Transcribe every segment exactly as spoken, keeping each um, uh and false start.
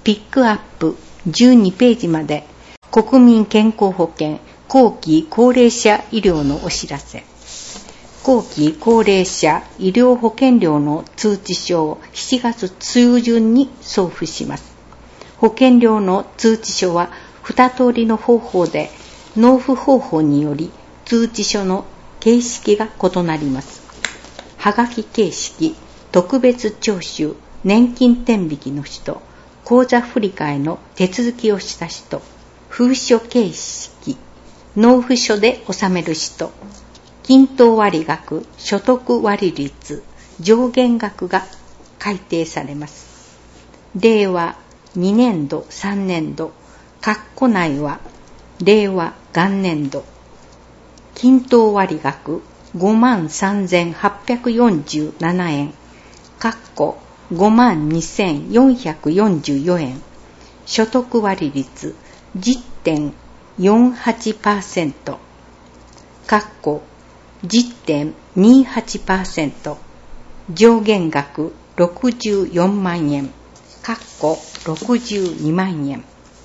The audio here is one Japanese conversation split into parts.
ピックアップじゅうにページまで国民健康保険後期高齢者医療のお知らせ。後期高齢者医療保険料の通知書をしちがつ中旬に送付します。保険料の通知書はに通りの方法で納付方法により通知書の形式が異なります。はがき形式、特別徴収、年金天引きの人、口座振替の手続きをした人、封書形式、納付書で納める人、均等割額、所得割率、上限額が改定されます。令和にねんど、さんねんど、括弧内は令和元年度、均等割額ごまんさんぜんはっぴゃくよんじゅうななえん、括弧ごまんにせんよんひゃくよんじゅうよえん、所得割率 じゅってんよんはちパーセント、括弧 じゅってんにはちパーセント、上限額ろくじゅうよんまんえん、括弧ろくじゅうにまんえん。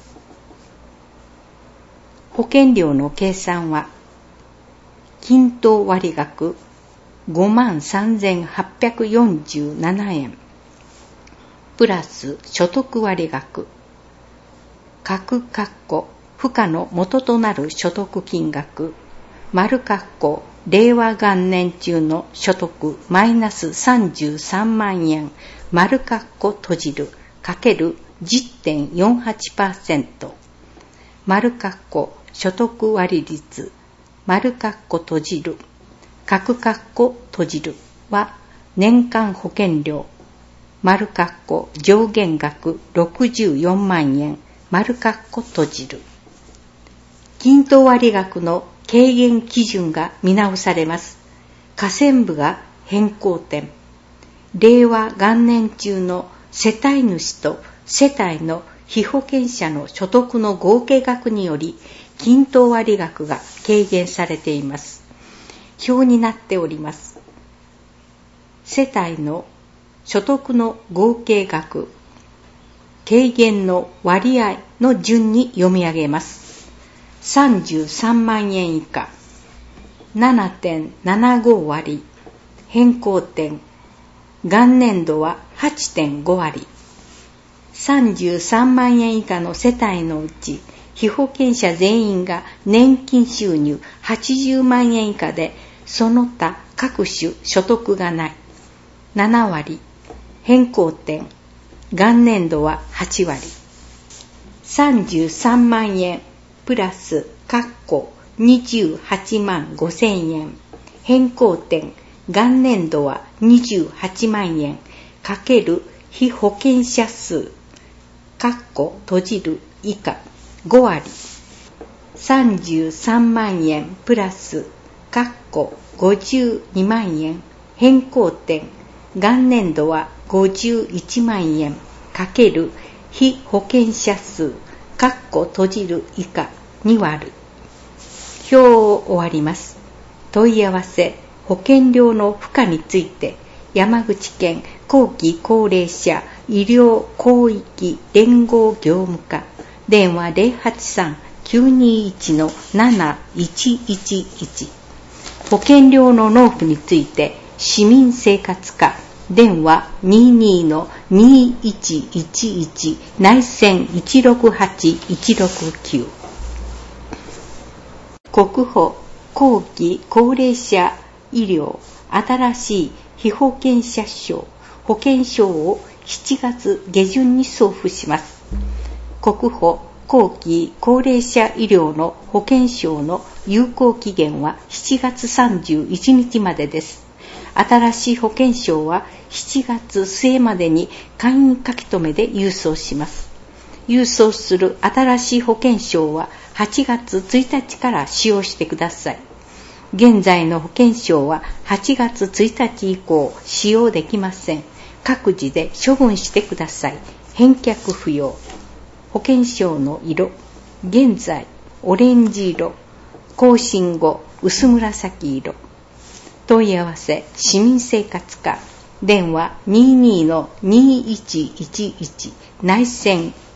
保険料の計算は、均等割額ごまんさんぜんはっぴゃくよんじゅうななえん、プラス所得割額、各括弧付加の元となる所得金額、丸括弧令和元年中の所得マイナスさんじゅうさんまんえん、丸括弧閉じる、かける じゅってんよんはちパーセント、丸括弧所得割率、丸括弧閉じる、角括弧閉じるは年間保険料、丸括弧上限額ろくじゅうよんまんえん、丸括弧閉じる。均等割額の軽減基準が見直されます。下線部が変更点。令和元年中の世帯主と世帯の被保険者の所得の合計額により均等割額が軽減されています。表になっております。世帯の所得の合計額、軽減の割合の順に読み上げます。さんじゅうさんまんえん以下、ななてんななご 割、変更点、元年度は はちてんご 割。さんじゅうさんまんえん以下の世帯のうち、被保険者全員が年金収入はちじゅうまんえん以下で、その他各種所得がない。ななわり。変更点。元年度ははちわり。さんじゅうさんまんえんプラス、括弧にじゅうはちまんごせんえん。変更点。元年度はにじゅうはちまんえん。かける被保険者数。括弧閉じる以下。ごわり。さんじゅうさんまんえんプラス、括弧ごじゅうにまんえん。変更点。元年度はごじゅういちまんえん。かける被保険者数。括弧閉じる以下に割る。表を終わります。問い合わせ、保険料の付加について、山口県後期高齢者医療広域連合業務課、電話 ゼロはちさん きゅうにいち なないちいちいち。保険料の納付について、市民生活課、電話 にじゅうに にいちいちいち 内線いちろくはちいちろくきゅう。国保後期高齢者医療新しい被保険者証保険証をしちがつげじゅんに送付します。国保後期高齢者医療の保険証の有効期限はしちがつさんじゅういちにちまでです。新しい保険証はしちがつすえまでに簡易書き留めで郵送します。郵送する新しい保険証ははちがつついたちから使用してください。現在の保険証ははちがつついたち以降使用できません。各自で処分してください。返却不要。保険証の色、現在オレンジ色、更新後薄紫色。問い合わせ、市民生活課、電話 にじゅうに にいちいちいち 内線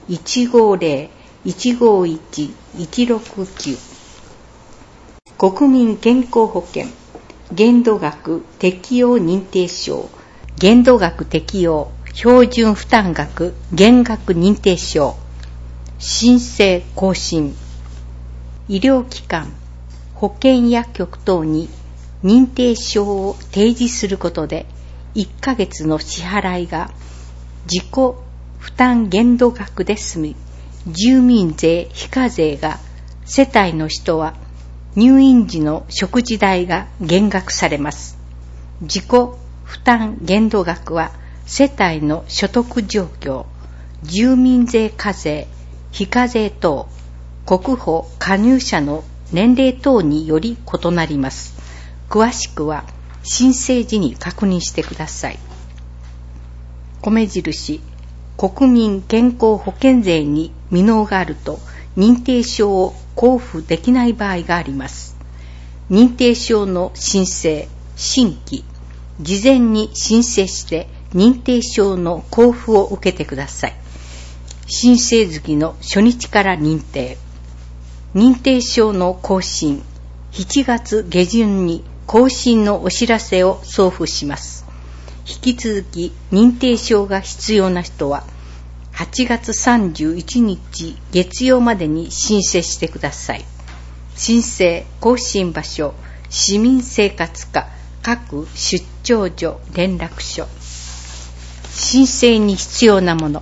いちごゼロ いちごいち いちろくきゅう。国民健康保険限度額適用認定証限度額適用標準負担額減額認定証申請更新。医療機関保険薬局等に認定証を提示することでいっかげつの支払いが自己負担限度額で済み、住民税非課税が世帯の人は入院時の食事代が減額されます。自己負担限度額は世帯の所得状況、住民税課税、非課税等、国保加入者の年齢等により異なります。詳しくは申請時に確認してください。米印、国民健康保険税に未納があると認定証を交付できない場合があります。認定証の申請、新規、事前に申請して認定証の交付を受けてください。申請月の初日から認定。認定証の更新、しちがつ下旬に更新のお知らせを送付します。引き続き認定証が必要な人ははちがつさんじゅういちにち月曜までに申請してください。申請更新場所、市民生活課各出張所連絡所。申請に必要なもの。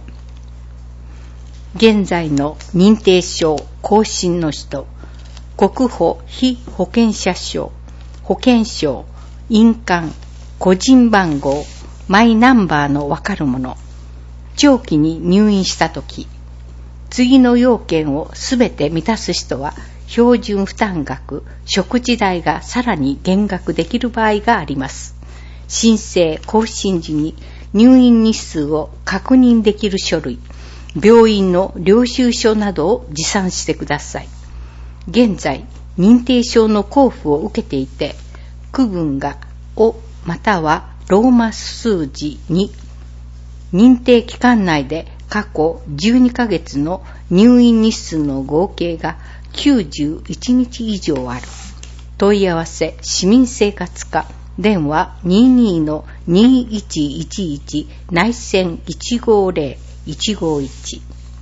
現在の認定証更新の人、国保被保険者証、保険証、印鑑、個人番号、マイナンバーのわかるもの。長期に入院したとき、次の要件をすべて満たす人は標準負担額、食事代がさらに減額できる場合があります。申請更新時に入院日数を確認できる書類、病院の領収書などを持参してください。現在、認定証の交付を受けていて、区分がおまたはローマ数字に、認定期間内で過去じゅうにかげつの入院日数の合計がきゅうじゅういちにち以上ある。問い合わせ市民生活課電話 にじゅうに の にいちいちいち 内線いちごゼロ いちごいち。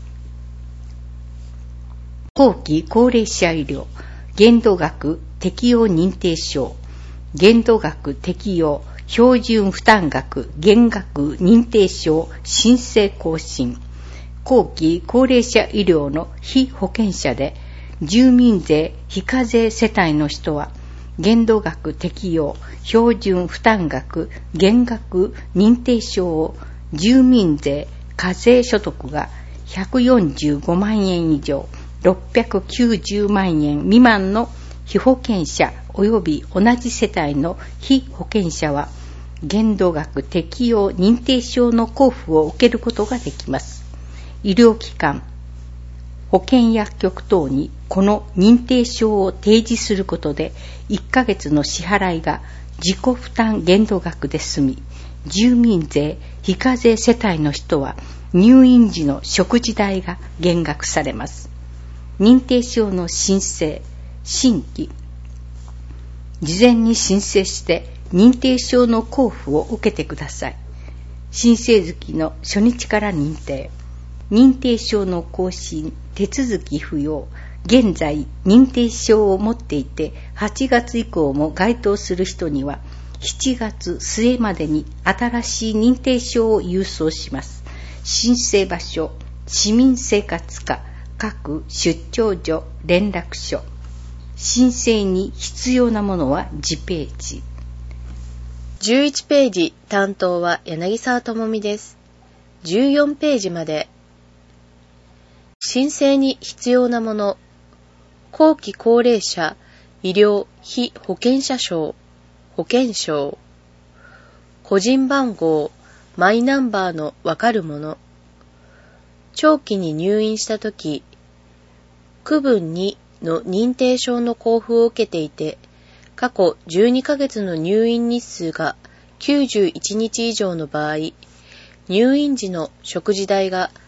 後期高齢者医療限度額適用認定証限度額適用標準負担額減額認定証申請更新。後期高齢者医療の被保険者で住民税非課税世帯の人は限度額適用標準負担額減額認定証を住民税課税所得がひゃくよんじゅうごまんえん以上ろっぴゃくきゅうじゅうまんえん未満の被保険者及び同じ世帯の被保険者は限度額適用認定証の交付を受けることができます。医療機関、保険薬局等にこの認定証を提示することでいっかげつの支払いが自己負担限度額で済み、住民税非課税世帯の人は入院時の食事代が減額されます。認定証の申請、新規、事前に申請して認定証の交付を受けてください。申請月の初日から認定。認定証の更新、手続き不要。現在、認定証を持っていて、はちがつ以降も該当する人には、しちがつ末までに新しい認定証を郵送します。申請場所、市民生活課、各出張所、連絡所。申請に必要なものは次ページ。 じゅういちページ担当は柳沢智美です。じゅうよんページまで。申請に必要なもの。後期高齢者医療被保険者証、保険証。個人番号、マイナンバーのわかるもの。長期に入院したとき、区分にの認定証の交付を受けていて、過去じゅうにかげつの入院日数がきゅうじゅういちにち以上の場合、入院時の食事代が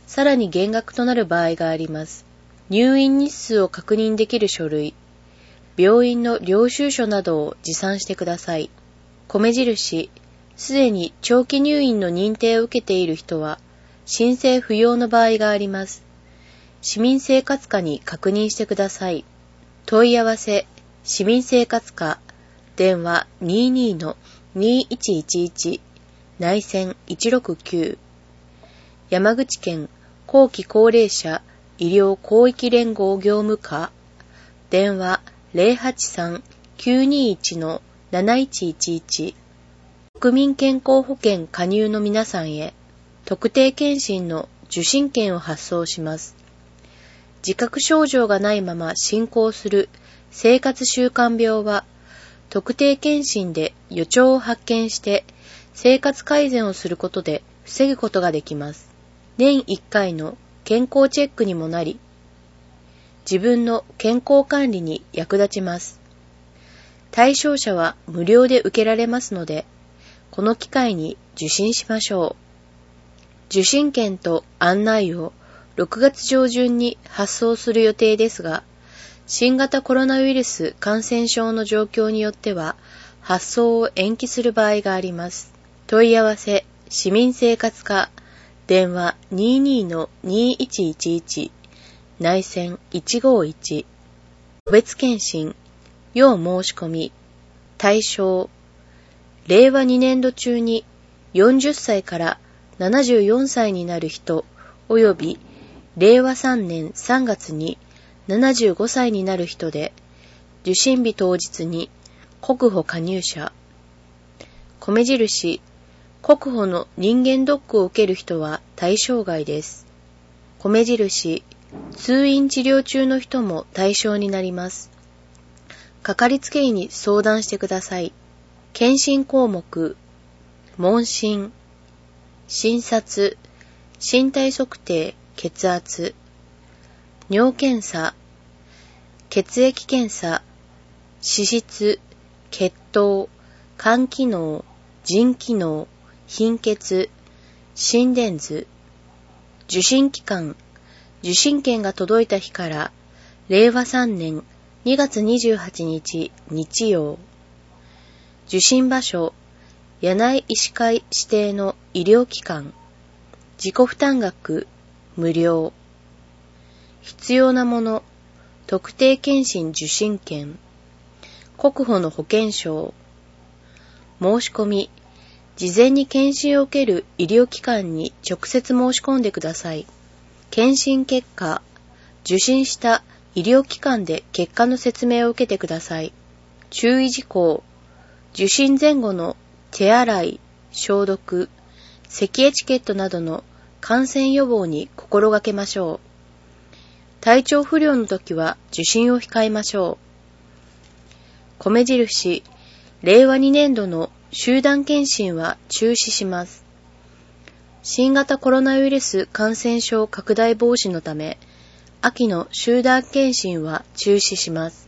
さらに減額となる場合があります。入院日数を確認できる書類、病院の領収書などを持参してください。米印、すでに長期入院の認定を受けている人は、申請不要の場合があります。市民生活課に確認してください。問い合わせ、市民生活課、電話 にじゅうに の にいちいちいち、内線いちろくきゅう、山口県後期高齢者医療広域連合業務課、電話 ゼロはちさん きゅうにいち の なないちいちいち、国民健康保険加入の皆さんへ、特定健診の受診券を発送します。自覚症状がないまま進行する生活習慣病は、特定健診で予兆を発見して生活改善をすることで防ぐことができます。年いっかいの健康チェックにもなり、自分の健康管理に役立ちます。対象者は無料で受けられますので、この機会に受診しましょう。受診券と案内をろくがつ上旬に発送する予定ですが、新型コロナウイルス感染症の状況によっては発送を延期する場合があります。問い合わせ、市民生活課、電話 にじゅうに の にいちいちいち、内線いちごいち、個別検診、要申し込み、対象、れいわにねんど中によんじゅっさいからななじゅうよんさいになる人、およびれいわさんねんさんがつにななじゅうごさいになる人で、受診日当日に国保加入者、米印、国保の人間ドックを受ける人は対象外です。米印、通院治療中の人も対象になります。かかりつけ医に相談してください。検診項目、問診、診察、身体測定、血圧、尿検査、血液検査、脂質、血糖、肝機能、腎機能、貧血、心電図、受診期間、受診券が届いた日かられいわさんねんにがつにじゅうはちにち日曜。受診場所、柳井医師会指定の医療機関。自己負担額、無料。必要なもの、特定健診受診券。国保の保険証。申し込み、事前に検診を受ける医療機関に直接申し込んでください。検診結果、受診した医療機関で結果の説明を受けてください。注意事項、受診前後の手洗い、消毒、咳エチケットなどの感染予防に心がけましょう。体調不良の時は受診を控えましょう。米印、れいわにねんどの集団検診は中止します。新型コロナウイルス感染症拡大防止のため、秋の集団検診は中止します。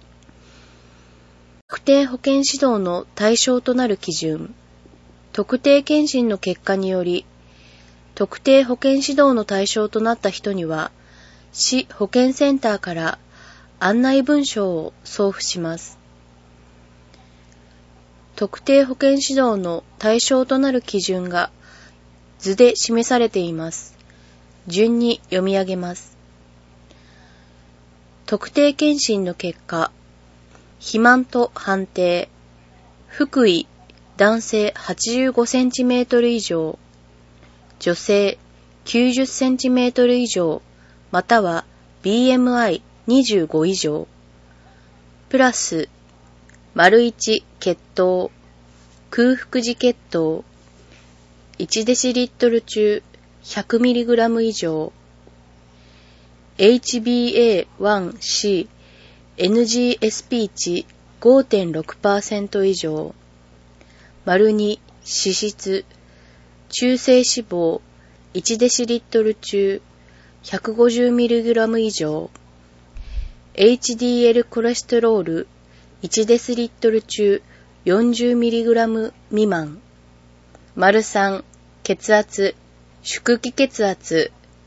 特定保健指導の対象となる基準、特定検診の結果により、特定保健指導の対象となった人には、市保健センターから案内文書を送付します。特定保健指導の対象となる基準が図で示されています。順に読み上げます。特定検診の結果、肥満と判定、腹囲、男性はちじゅうごセンチメートル以上、女性きゅうじゅっセンチメートル以上、または ビーエムアイにじゅうご 以上、プラス、丸いち血糖、空腹時血糖、いちデシリットル中 ひゃくミリグラム 以上、エイチビーエーワンシー、エヌジーエスピー 値 ごてんろくパーセント 以上、丸に脂質、中性脂肪いちデシリットル中 ひゃくごじゅうミリグラム 以上、エイチディーエル コレステロールいちデシリットル中 よんじゅうミリグラム 未満、丸さん血圧、縮気血圧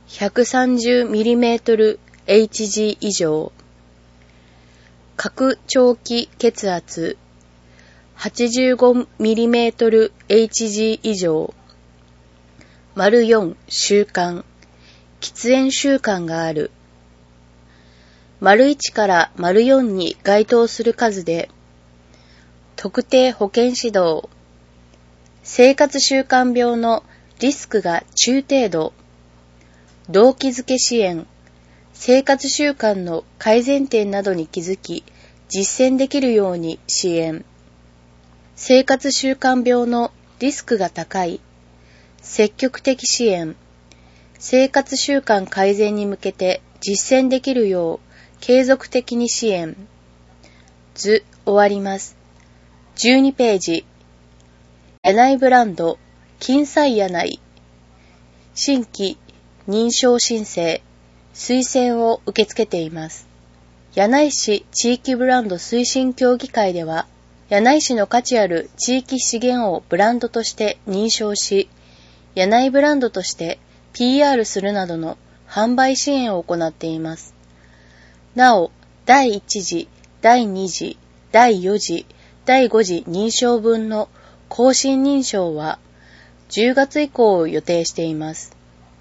ひゃくさんじゅうミリメートルエイチジー 以上、角長期血圧 はちじゅうごミリメートルエイチジー 以上、丸よん習慣、喫煙習慣がある。丸いちから丸よんに該当する数で、特定保健指導、生活習慣病のリスクが中程度、動機づけ支援、生活習慣の改善点などに気づき、実践できるように支援。生活習慣病のリスクが高い、積極的支援。生活習慣改善に向けて実践できるよう継続的に支援。図終わります。じゅうにページ。柳井ブランド、金彩柳井。新規認証申請、推薦を受け付けています。柳井市地域ブランド推進協議会では、柳井市の価値ある地域資源をブランドとして認証し、柳井ブランドとして ピーアール するなどの販売支援を行っています。なお、だいいち次、だいに次、だいよん次、だいご次認証分の更新認証はじゅうがつ以降を予定しています。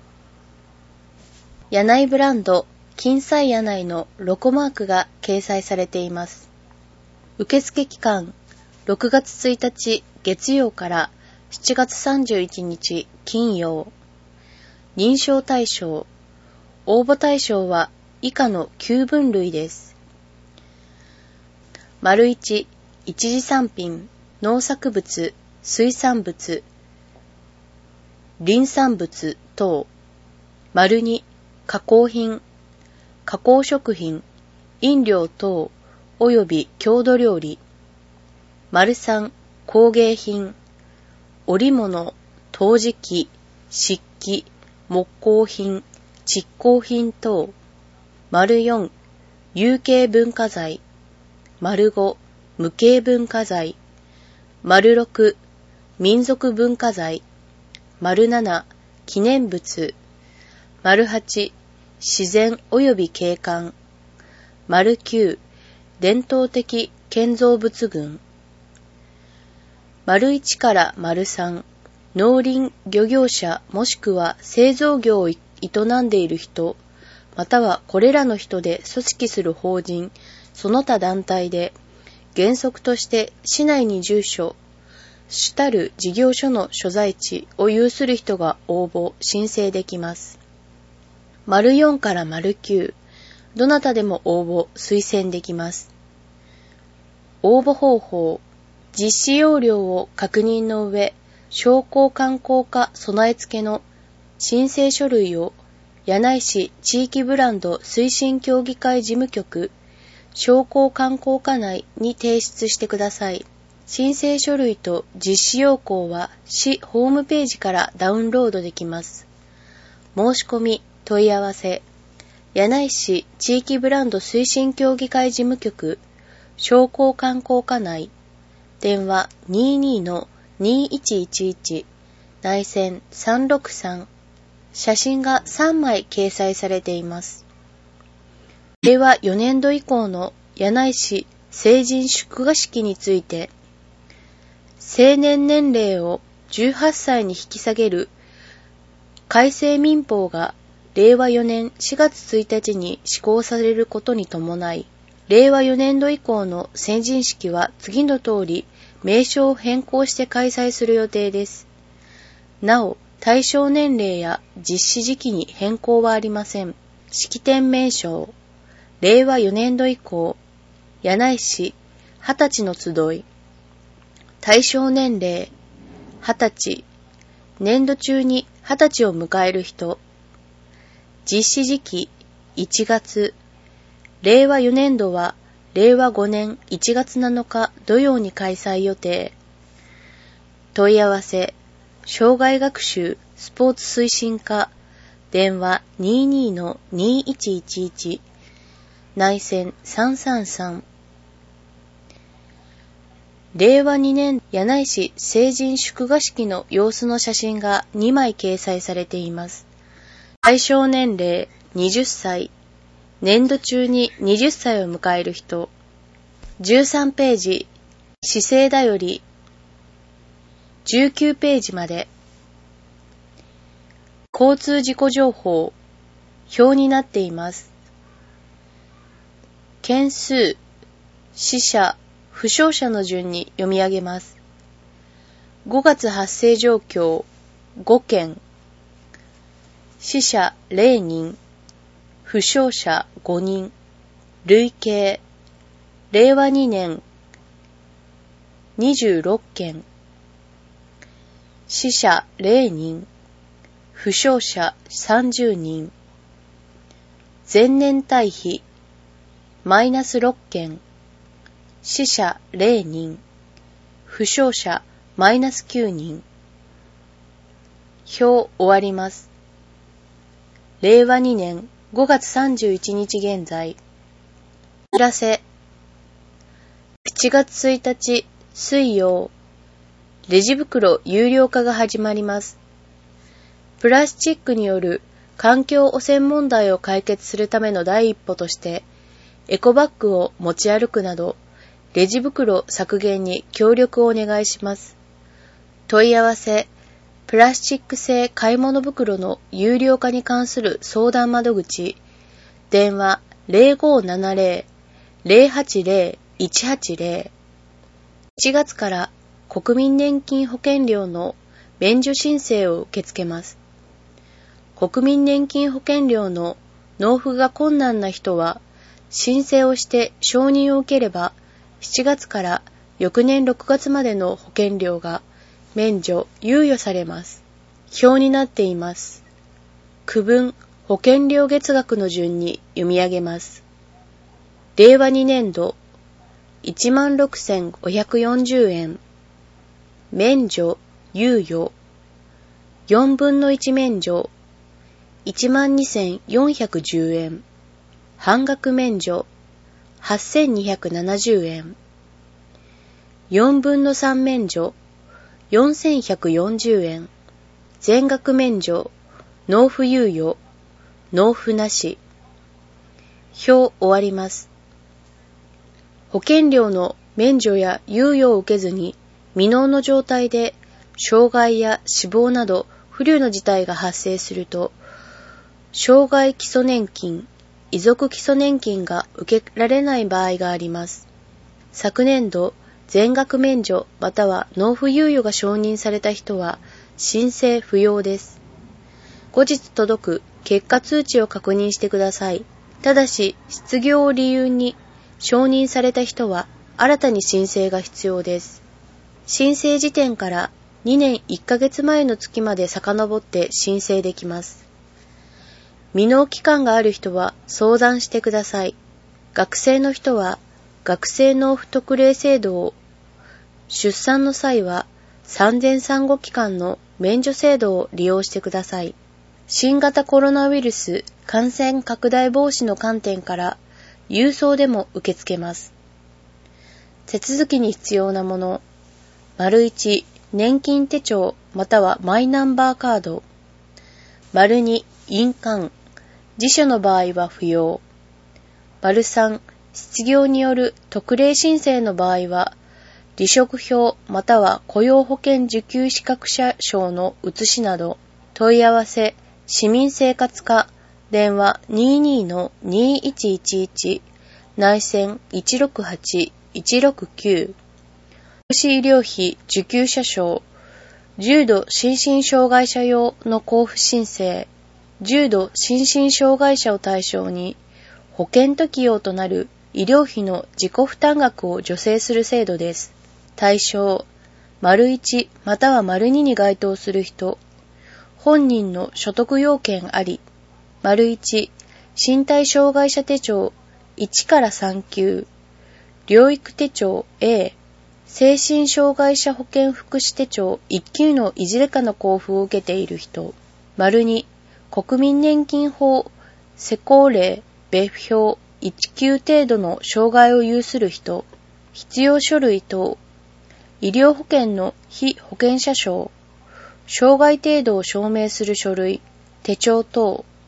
柳井ブランド、金彩柳井のロゴマークが掲載されています。受付期間、ろくがつついたち月曜からしちがつさんじゅういちにち金曜。認証対象、応募対象は以下のきゅうぶんるいです。丸いち、一次産品、農作物、水産物、林産物等。丸に、加工品、加工食品、飲料等および郷土料理。丸さん、工芸品、織物、陶磁器、漆器、木工品、蓄工品等。丸よん、有形文化財。丸ご、無形文化財。丸ろく、民族文化財。丸なな、記念物。丸はち、自然及び景観。丸きゅう、伝統的建造物群。丸いちから丸さん、農林漁業者もしくは製造業を営んでいる人、またはこれらの人で組織する法人、その他団体で、原則として市内に住所、主たる事業所の所在地を有する人が応募・申請できます。丸よんから丸きゅう、どなたでも応募・推薦できます。応募方法、実施要領を確認の上、商工観光課備え付けの申請書類を柳井市地域ブランド推進協議会事務局商工観光課内に提出してください。申請書類と実施要項は市ホームページからダウンロードできます。申し込み、問い合わせ、柳井市地域ブランド推進協議会事務局商工観光課内、電話 にじゅうに のにいちいちいち、内線さんろくさん、写真がさんまい掲載されています。れいわよねんど以降の柳井市成人祝賀式について、成年年齢をじゅうはっさいに引き下げる改正民法がれいわよねんしがつついたちに施行されることに伴い、れいわよねんど以降の成人式は次の通り名称を変更して開催する予定です。なお、対象年齢や実施時期に変更はありません。式典名称、れいわよねんど以降、柳井市はたちの集い。対象年齢、はたち。年度中にはたちを迎える人。実施時期、いちがつ。れいわよねんどは、れいわごねんいちがつなのか土曜に開催予定。問い合わせ、障害学習スポーツ推進課、電話 にじゅうに のにいちいちいち、内線さんさんさん。れいわにねん柳井市成人祝賀式の様子の写真がにまい掲載されています。 対象年齢はたち、年度中にはたちを迎える人。じゅうさんページ、市政だより。じゅうきゅうページまで。交通事故情報、表になっています。件数、死者、負傷者の順に読み上げます。ごがつ発生状況、ごけん。死者れいにん、負傷者ごにん、累計、れいわにねん、にじゅうろっけん。死者れいにん、負傷者さんじゅうにん。前年対比、マイナスろっけん。死者れいにん、負傷者マイナスきゅうにん。表終わります。れいわにねんごがつさんじゅういちにち現在。お知らせ。しちがつついたち水曜、レジ袋有料化が始まります。プラスチックによる環境汚染問題を解決するための第一歩として、エコバッグを持ち歩くなど、レジ袋削減に協力をお願いします。問い合わせ、プラスチック製買い物袋の有料化に関する相談窓口、電話 ゼロごななゼロ ゼロはちゼロ いちはちゼロ。しちがつから国民年金保険料の免除申請を受け付けます。国民年金保険料の納付が困難な人は、申請をして承認を受ければ、しちがつから翌年ろくがつまでの保険料が免除・猶予されます。表になっています。区分保険料月額の順に読み上げます。れいわにねんどいちまんろくせんごひゃくよんじゅうえん。免除・猶予よんぶんのいち免除いちまんにせんよんひゃくじゅうえん。半額免除はっせんにひゃくななじゅうえん。よんぶんのさん免除よんせんひゃくよんじゅうえん。全額免除納付猶予納付なし。表終わります。保険料の免除や猶予を受けずに未納の状態で障害や死亡など不慮の事態が発生すると、障害基礎年金、遺族基礎年金が受けられない場合があります。昨年度、全額免除または納付猶予が承認された人は申請不要です。後日届く結果通知を確認してください。ただし、失業を理由に承認された人は新たに申請が必要です。申請時点からにねんいっかげつまえの月まで遡って申請できます。未納期間がある人は相談してください。学生の人は学生納付特例制度を、出産の際は産前産後期間の免除制度を利用してください。新型コロナウイルス感染拡大防止の観点から郵送でも受け付けます。手続きに必要なもの、丸いち、年金手帳またはマイナンバーカード。丸に、印鑑。辞書の場合は不要。丸さん、失業による特例申請の場合は、離職票または雇用保険受給資格者証の写しなど。問い合わせ、市民生活課、電話 にじゅうにのにいちいちいち、内線 いちろくはちいちろくきゅう。福祉医療費受給者証、重度心身障害者用の交付申請、重度心身障害者を対象に保険適用となる医療費の自己負担額を助成する制度です。対象、丸いちまたは丸にに該当する人、本人の所得要件あり、丸いち、身体障害者手帳いちからさん級、療育手帳 A、精神障害者保健福祉手帳いっ級のいずれかの交付を受けている人、丸に、国民年金法施行令別表いち級程度の障害を有する人、必要書類等、医療保険の被保険者証、障害程度を証明する書類、手帳等、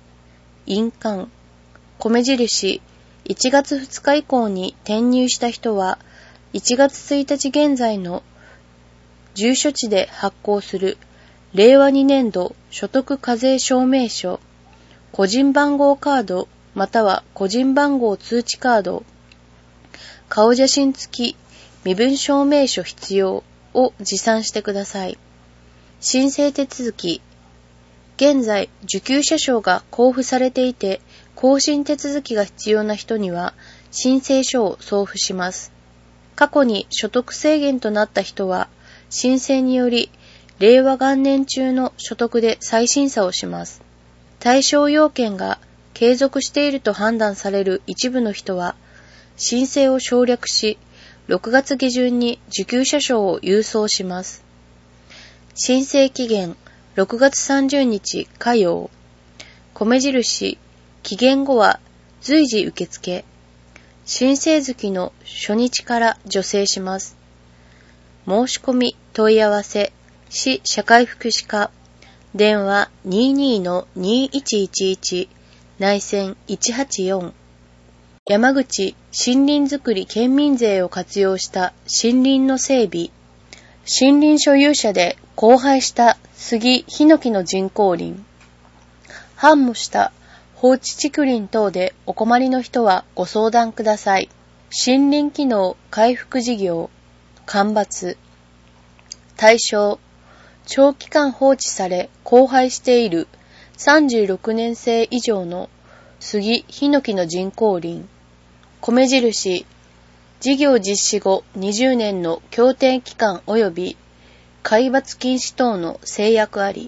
印鑑、米印、いちがつふつか以降に転入した人は、いちがつついたち現在の住所地で発行するれいわにねんど所得課税証明書、個人番号カードまたは個人番号通知カード、顔写真付き身分証明書必要を持参してください。申請手続き。現在、受給者証が交付されていて、更新手続きが必要な人には、申請書を送付します。過去に所得制限となった人は、申請により、れいわ元年中の所得で再審査をします。対象要件が継続していると判断される一部の人は、申請を省略し、ろくがつげじゅんに受給者証を郵送します。申請期限ろくがつさんじゅうにち火曜。米印、期限後は随時受付。申請月の初日から助成します。申し込み問い合わせ、市社会福祉課、電話 にじゅうにのにいちいちいち、内線いちはちよん。山口森林づくり県民税を活用した森林の整備。森林所有者で荒廃した杉、ヒノキの人工林。繁茂した放置竹林等でお困りの人はご相談ください。森林機能回復事業。間伐。対象。長期間放置され荒廃しているさんじゅうろくねんせい以上の杉、ヒノキの人工林。米印。事業実施後にじゅうねんの協定期間及び皆伐禁止等の制約あり。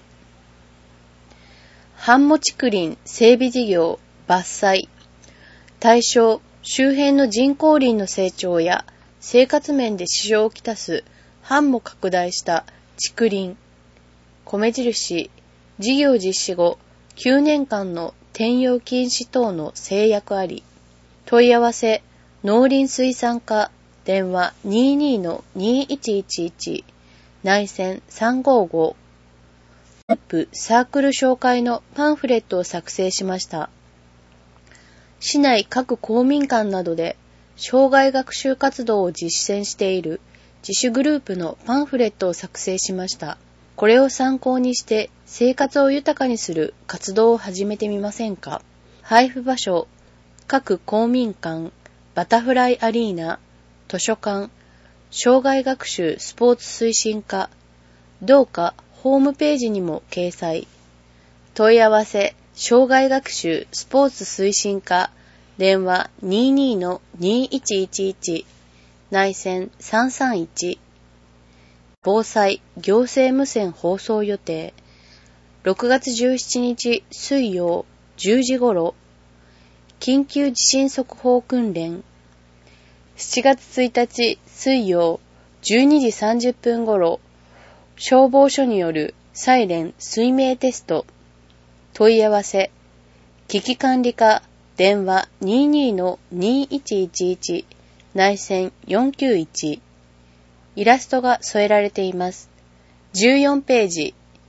繁茂竹林整備事業伐採。対象、周辺の人工林の成長や生活面で支障をきたす繁茂拡大した竹林。米印、事業実施後きゅうねんかんの転用禁止等の制約あり。問い合わせ、農林水産課、電話 にじゅうにのにいちいちいち、内線さんごご。サークル紹介のパンフレットを作成しました。市内各公民館などで障害学習活動を実践している自主グループのパンフレットを作成しました。これを参考にして生活を豊かにする活動を始めてみませんか？配布場所、各公民館、バタフライアリーナ、図書館、障害学習スポーツ推進課、どうかホームページにも掲載。問い合わせ、障害学習スポーツ推進課、電話 にじゅうにのにいちいちいち、内線さんさんいち。防災行政無線放送予定。ろくがつじゅうしちにち水曜じゅうじ頃、緊急地震速報訓練。しちがつついたち水曜じゅうにじさんじゅっぷん頃、消防署によるサイレン水鳴テスト。問い合わせ、危機管理課、電話 にじゅうにのにいちいちいち、内線よんきゅういち。イラストが添えられています。じゅうよんページ。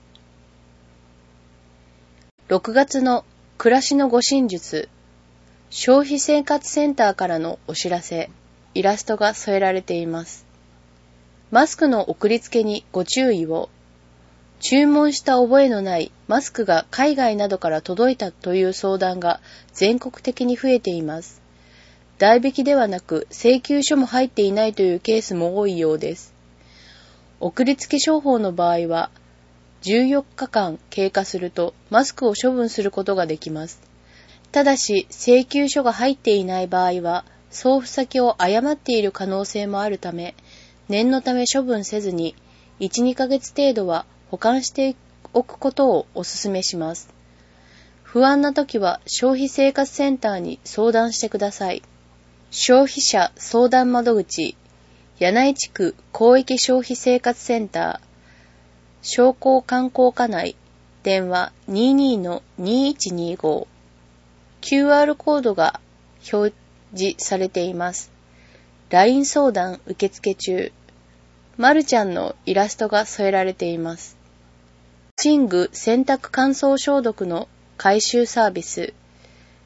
ろくがつの暮らしの護身術。消費生活センターからのお知らせ。イラストが添えられています。マスクの送りつけにご注意を。注文した覚えのないマスクが海外などから届いたという相談が全国的に増えています。代引きではなく請求書も入っていないというケースも多いようです。送りつけ商法の場合は、じゅうよっかかん経過するとマスクを処分することができます。ただし、請求書が入っていない場合は、送付先を誤っている可能性もあるため、念のため処分せずに、いち、にかげつ程度は保管しておくことをお勧めします。不安な時は消費生活センターに相談してください。消費者相談窓口、柳井地区広域消費生活センター、商工観光課内、電話 にじゅうにのにいちにご。キューアール コードが表示されています。ライン 相談受付中。まるちゃんのイラストが添えられています。寝具洗濯乾燥消毒の回収サービス。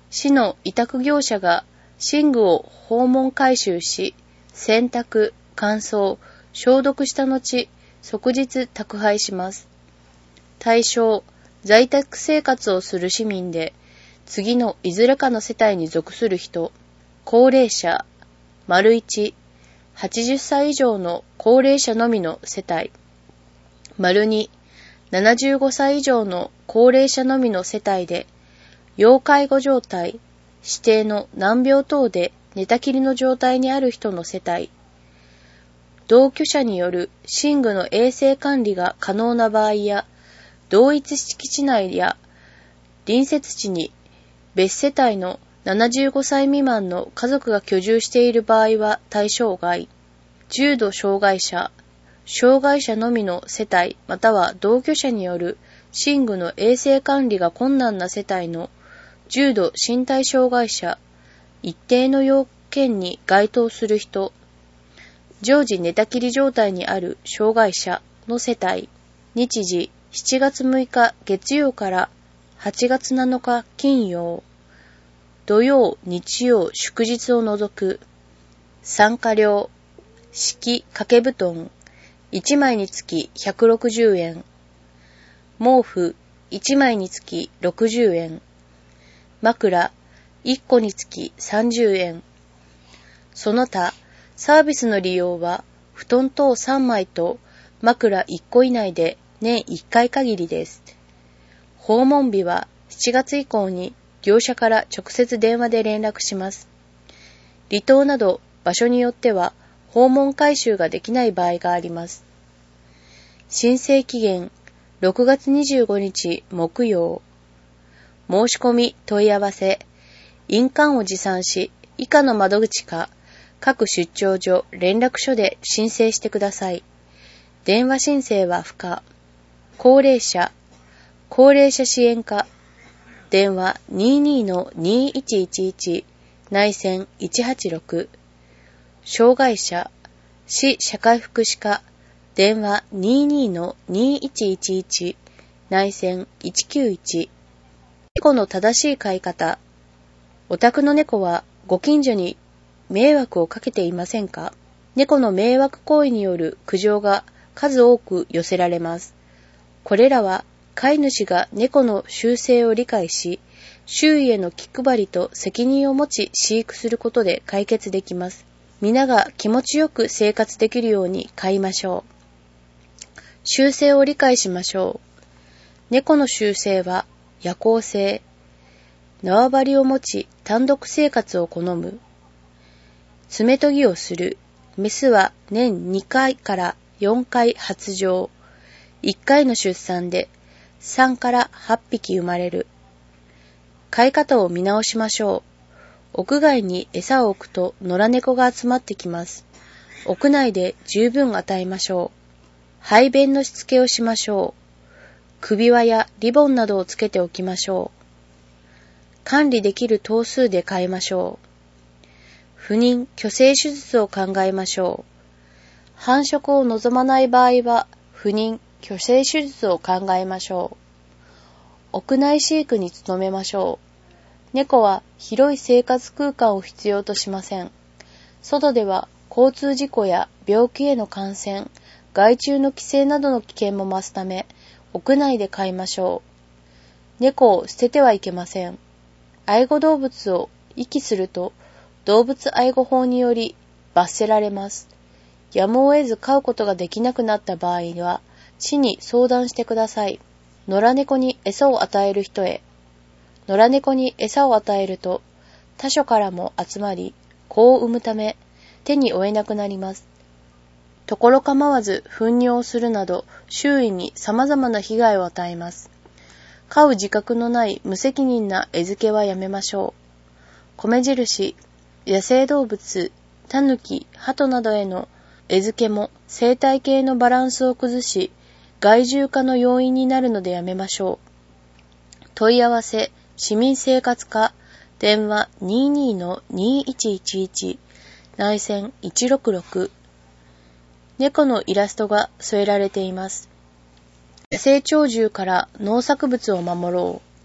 市の委託業者が寝具を訪問回収し、洗濯、乾燥、消毒した後、即日宅配します。対象、在宅生活をする市民で、次のいずれかの世帯に属する人、高齢者、丸一、はちじゅっさい以上の高齢者のみの世帯、丸二、ななじゅうごさい以上の高齢者のみの世帯で、要介護状態、指定の難病等で寝たきりの状態にある人の世帯、同居者による寝具の衛生管理が可能な場合や、同一敷地内や隣接地に別世帯のななじゅうごさい未満の家族が居住している場合は対象外。重度障害者、障害者のみの世帯または同居者による寝具の衛生管理が困難な世帯の重度身体障害者、一定の要件に該当する人、常時寝たきり状態にある障害者の世帯、日時しちがつむいか月曜からはちがつなのか金曜、土曜、日曜、祝日を除く、参加料、敷掛け布団、いちまいにつきひゃくろくじゅうえん、毛布、いちまいにつきろくじゅうえん、枕、いっこにつきさんじゅうえん、その他、サービスの利用は、布団等さんまいと枕いっこ以内で年いっかい限りです。訪問日はしちがつ以降に業者から直接電話で連絡します。離島など場所によっては訪問回収ができない場合があります。申請期限ろくがつにじゅうごにち木曜。申し込み問い合わせ、印鑑を持参し、以下の窓口か各出張所連絡所で申請してください。電話申請は不可。高齢者、高齢者支援課、電話 にじゅうにのにいちいちいち 内線いちはちろく、障害者、市社会福祉課、電話 にじゅうにのにいちいちいち 内線いちきゅういち、猫の正しい飼い方、お宅の猫はご近所に迷惑をかけていませんか？猫の迷惑行為による苦情が数多く寄せられます。これらは飼い主が猫の習性を理解し、周囲への気配りと責任を持ち飼育することで解決できます。皆が気持ちよく生活できるように飼いましょう。習性を理解しましょう。猫の習性は夜行性。縄張りを持ち単独生活を好む。爪研ぎをする。メスは年にかいからよんかい発情。いっかいの出産でさんからはっぴき生まれる。飼い方を見直しましょう。屋外に餌を置くと野良猫が集まってきます。屋内で十分与えましょう。排便のしつけをしましょう。首輪やリボンなどをつけておきましょう。管理できる頭数で飼いましょう。不妊・去勢手術を考えましょう。繁殖を望まない場合は不妊・去勢手術を考えましょう。屋内飼育に努めましょう。猫は広い生活空間を必要としません。外では交通事故や病気への感染、害虫の寄生などの危険も増すため、屋内で飼いましょう。猫を捨ててはいけません。愛護動物を遺棄すると、動物愛護法により罰せられます。やむを得ず飼うことができなくなった場合は、市に相談してください。野良猫に餌を与える人へ。野良猫に餌を与えると、他所からも集まり、子を産むため、手に負えなくなります。ところ構わず糞尿をするなど、周囲に様々な被害を与えます。飼う自覚のない無責任な餌付けはやめましょう。米印、野生動物、タヌキ、ハトなどへの餌付けも生態系のバランスを崩し、害獣化の要因になるのでやめましょう。問い合わせ、市民生活課、電話 にじゅうにのにいちいちいち、内線いちろくろく。猫のイラストが添えられています。野生鳥獣から農作物を守ろう。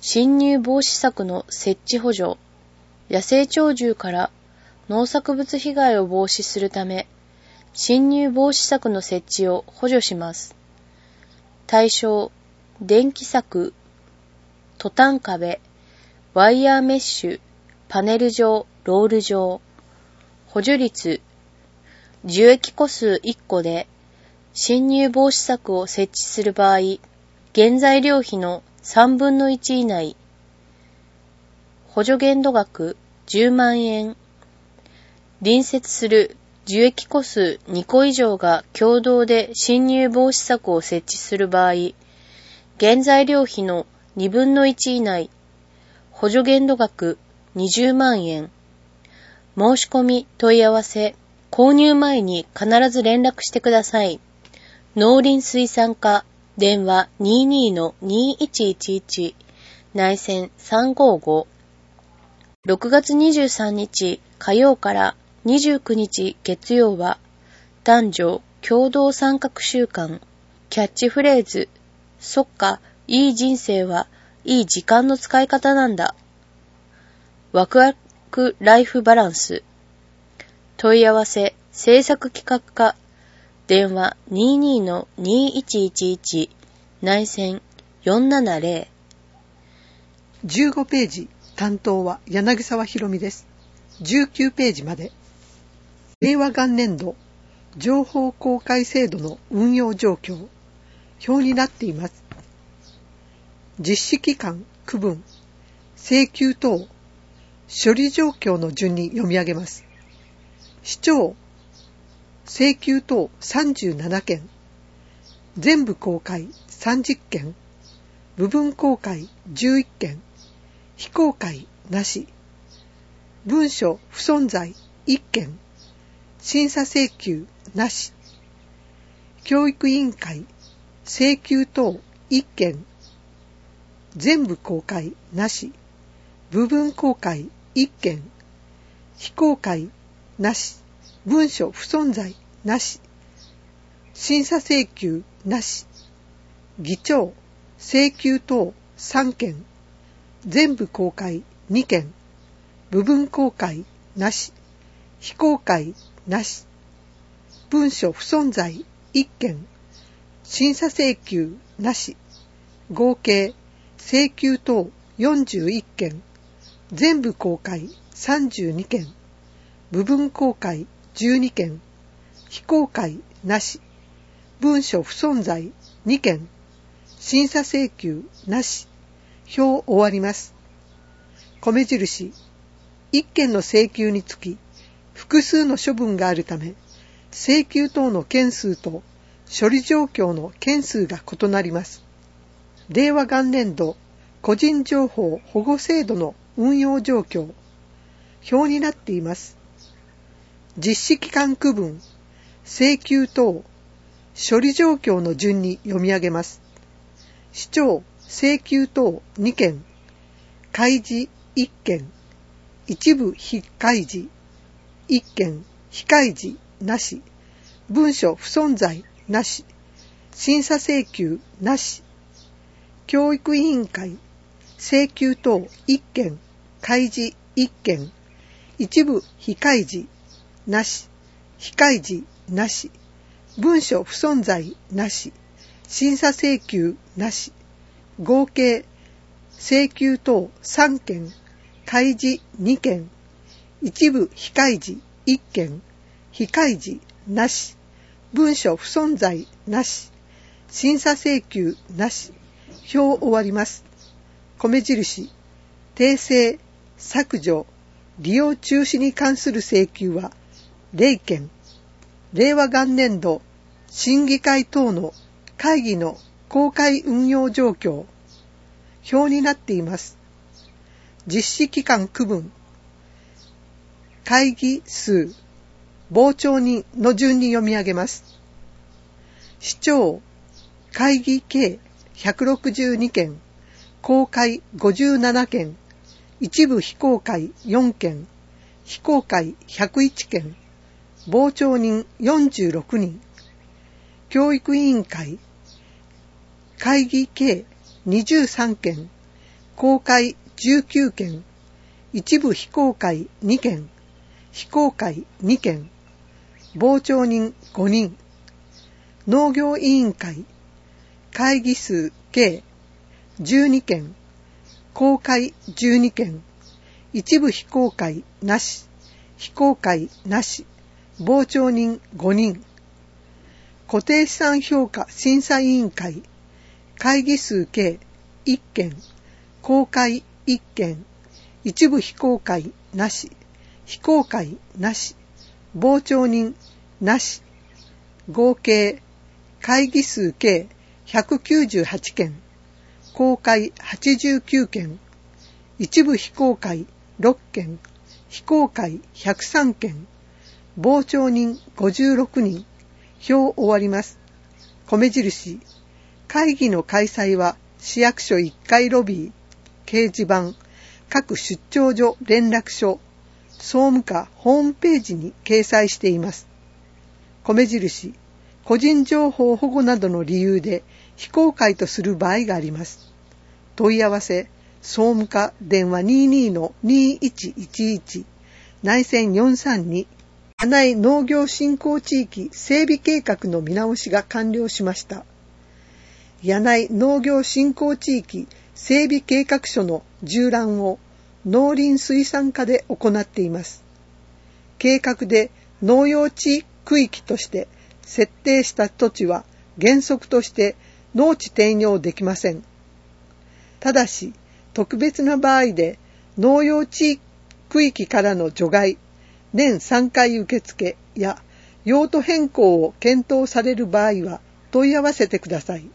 侵入防止策の設置補助、野生鳥獣から農作物被害を防止するため、侵入防止策の設置を補助します。対象、電気柵、トタン壁、ワイヤーメッシュ、パネル状、ロール状。補助率、樹液個数いっこで、侵入防止柵を設置する場合、原材料費のさんぶんのいち以内。補助限度額じゅうまんえん。隣接する樹液個数にこ以上が共同で侵入防止柵を設置する場合、原材料費のにぶんのいち以内。補助限度額にじゅうまんえん。申し込み問い合わせ、購入前に必ず連絡してください。農林水産課、電話 にじゅうにのにいちいちいち、内線さんごご。ろくがつにじゅうさんにち火曜からにじゅうくにち月曜は、男女共同参画週間、キャッチフレーズ、そっか、いい人生はいい時間の使い方なんだ。ワクワクライフバランス。問い合わせ、制作企画課、電話 にじゅうにのにいちいちいち、内線よんななぜろ。 じゅうごページ、担当は柳沢ひろみです。じゅうきゅうページまで。令和元年度、情報公開制度の運用状況、表になっています。実施期間、区分、請求等、処理状況の順に読み上げます。市長、請求等さんじゅうななけん、全部公開さんじゅっけん、部分公開じゅういっけん、非公開なし、文書不存在いっけん、審査請求なし、教育委員会請求等いっけん、全部公開なし、部分公開いっけん、非公開なし、文書不存在なし、審査請求なし、議長請求等さんけん、全部公開にけん、部分公開なし、非公開なし、文書不存在いっけん、審査請求なし、合計請求等よんじゅういっけん、全部公開さんじゅうにけん、部分公開じゅうにけん、非公開なし、文書不存在にけん、審査請求なし、表終わります。米印、いっけんの請求につき、複数の処分があるため、請求等の件数と処理状況の件数が異なります。令和元年度個人情報保護制度の運用状況、表になっています。実施期間区分、請求等、処理状況の順に読み上げます。市長、請求等にけん、開示いっけん、一部非開示いっけん、非開示なし、文書不存在なし、審査請求なし、教育委員会請求等いっけん、開示いっけん、一部非開示なし、非開示なし、文書不存在なし、審査請求なし、合計請求等さんけん、開示にけん、一部非開示いっけん、非開示なし、文書不存在なし、審査請求なし、表終わります。米印、訂正、削除、利用中止に関する請求はれいけん、令和元年度審議会等の会議の公開運用状況、表になっています。実施期間区分、会議数、傍聴人の順に読み上げます。市長、会議計ひゃくろくじゅうにけん、公開ごじゅうななけん、一部非公開よんけん、非公開ひゃくいっけん、傍聴人よんじゅうろくにん、教育委員会、会議計にじゅうさんけん、 公開じゅうきゅうけん、一部非公開にけん、非公開にけん、傍聴人ごにん、農業委員会、会議数計じゅうにけん、公開じゅうにけん、一部非公開なし、非公開なし、傍聴人ごにん、固定資産評価審査委員会、会議数計いっけん、公開いっけん、一部非公開なし、非公開なし、傍聴人なし、合計会議数計ひゃくきゅうじゅうはちけん、公開はちじゅうきゅうけん、一部非公開ろっけん、非公開ひゃくさんけん、傍聴人ごじゅうろくにん、票終わります。米印、会議の開催は市役所いっかいロビー、掲示板、各出張所連絡所、総務課ホームページに掲載しています。米印、個人情報保護などの理由で非公開とする場合があります。問い合わせ、総務課電話 にじゅうに の にいちいちいち、内線よんさんに、柳井農業振興地域整備計画の見直しが完了しました。柳井農業振興地域整備計画書の縦覧を農林水産課で行っています。計画で農用地区域として設定した土地は原則として農地転用できません。ただし、特別な場合で農用地区域からの除外、年さんかい受付や用途変更を検討される場合は問い合わせてください。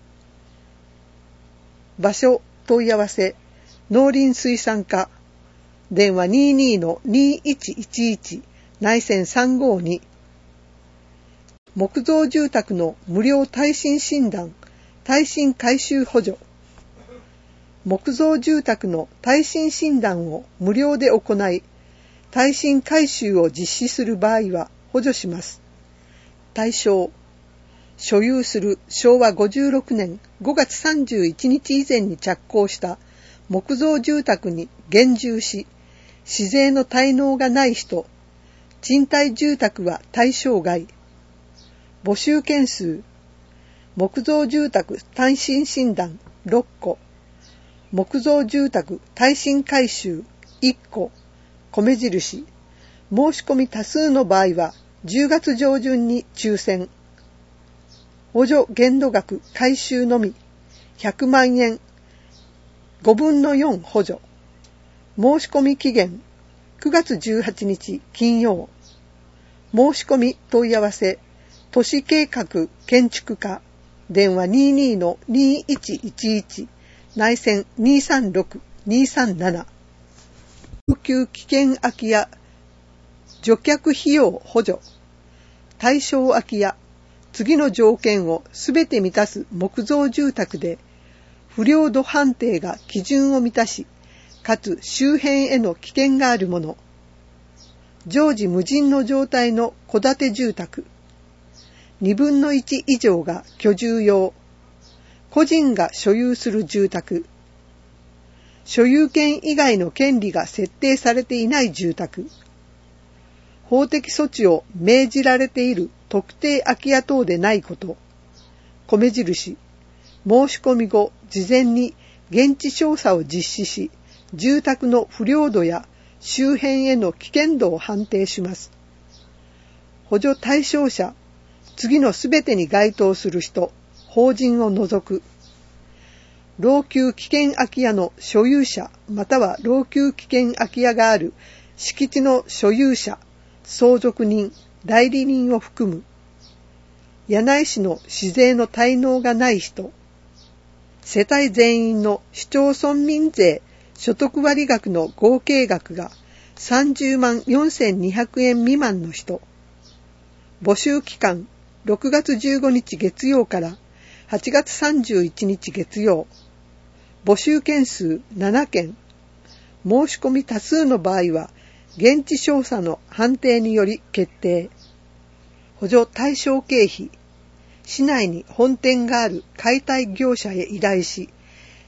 場所問い合わせ、農林水産課、電話 にじゅうに の にいちいちいち、内線さんごに、木造住宅の無料耐震診断、耐震改修補助。木造住宅の耐震診断を無料で行い、耐震改修を実施する場合は補助します。対象、所有するしょうわごじゅうろくねんごがつさんじゅういちにち以前に着工した木造住宅に減住し、市税の滞納がない人、賃貸住宅は対象外。募集件数、木造住宅耐震診断ろっこ、木造住宅耐震改修いっこ、米印、申し込み多数の場合はじゅうがつじょうじゅんに抽選。補助限度額改修のみひゃくまんえん、ごぶんのよん補助。申し込み期限くがつじゅうはちにち金曜。申し込み問い合わせ、都市計画建築課、電話 にじゅうに の にいちいちいち、内線にさんろく にさんなな。老朽危険空き家、除却費用補助。対象空き家、次の条件をすべて満たす木造住宅で、不良度判定が基準を満たし、かつ周辺への危険があるもの。常時無人の状態の戸建て住宅。にぶんのいち以上が居住用。個人が所有する住宅。所有権以外の権利が設定されていない住宅。法的措置を命じられている特定空き家等でないこと。米印、申し込み後、事前に現地調査を実施し、住宅の不良度や周辺への危険度を判定します。補助対象者、次のすべてに該当する人、法人を除く。老朽危険空き家の所有者または老朽危険空き家がある敷地の所有者、相続人、代理人を含む。柳井市の市税の滞納がない人。世帯全員の市町村民税所得割額の合計額がさんじゅうまんよんせんにひゃくえん未満の人。募集期間ろくがつじゅうごにち月曜からはちがつさんじゅういちにち月曜。募集件数ななけん。申し込み多数の場合は現地調査の判定により決定。補助対象経費。市内に本店がある解体業者へ依頼し、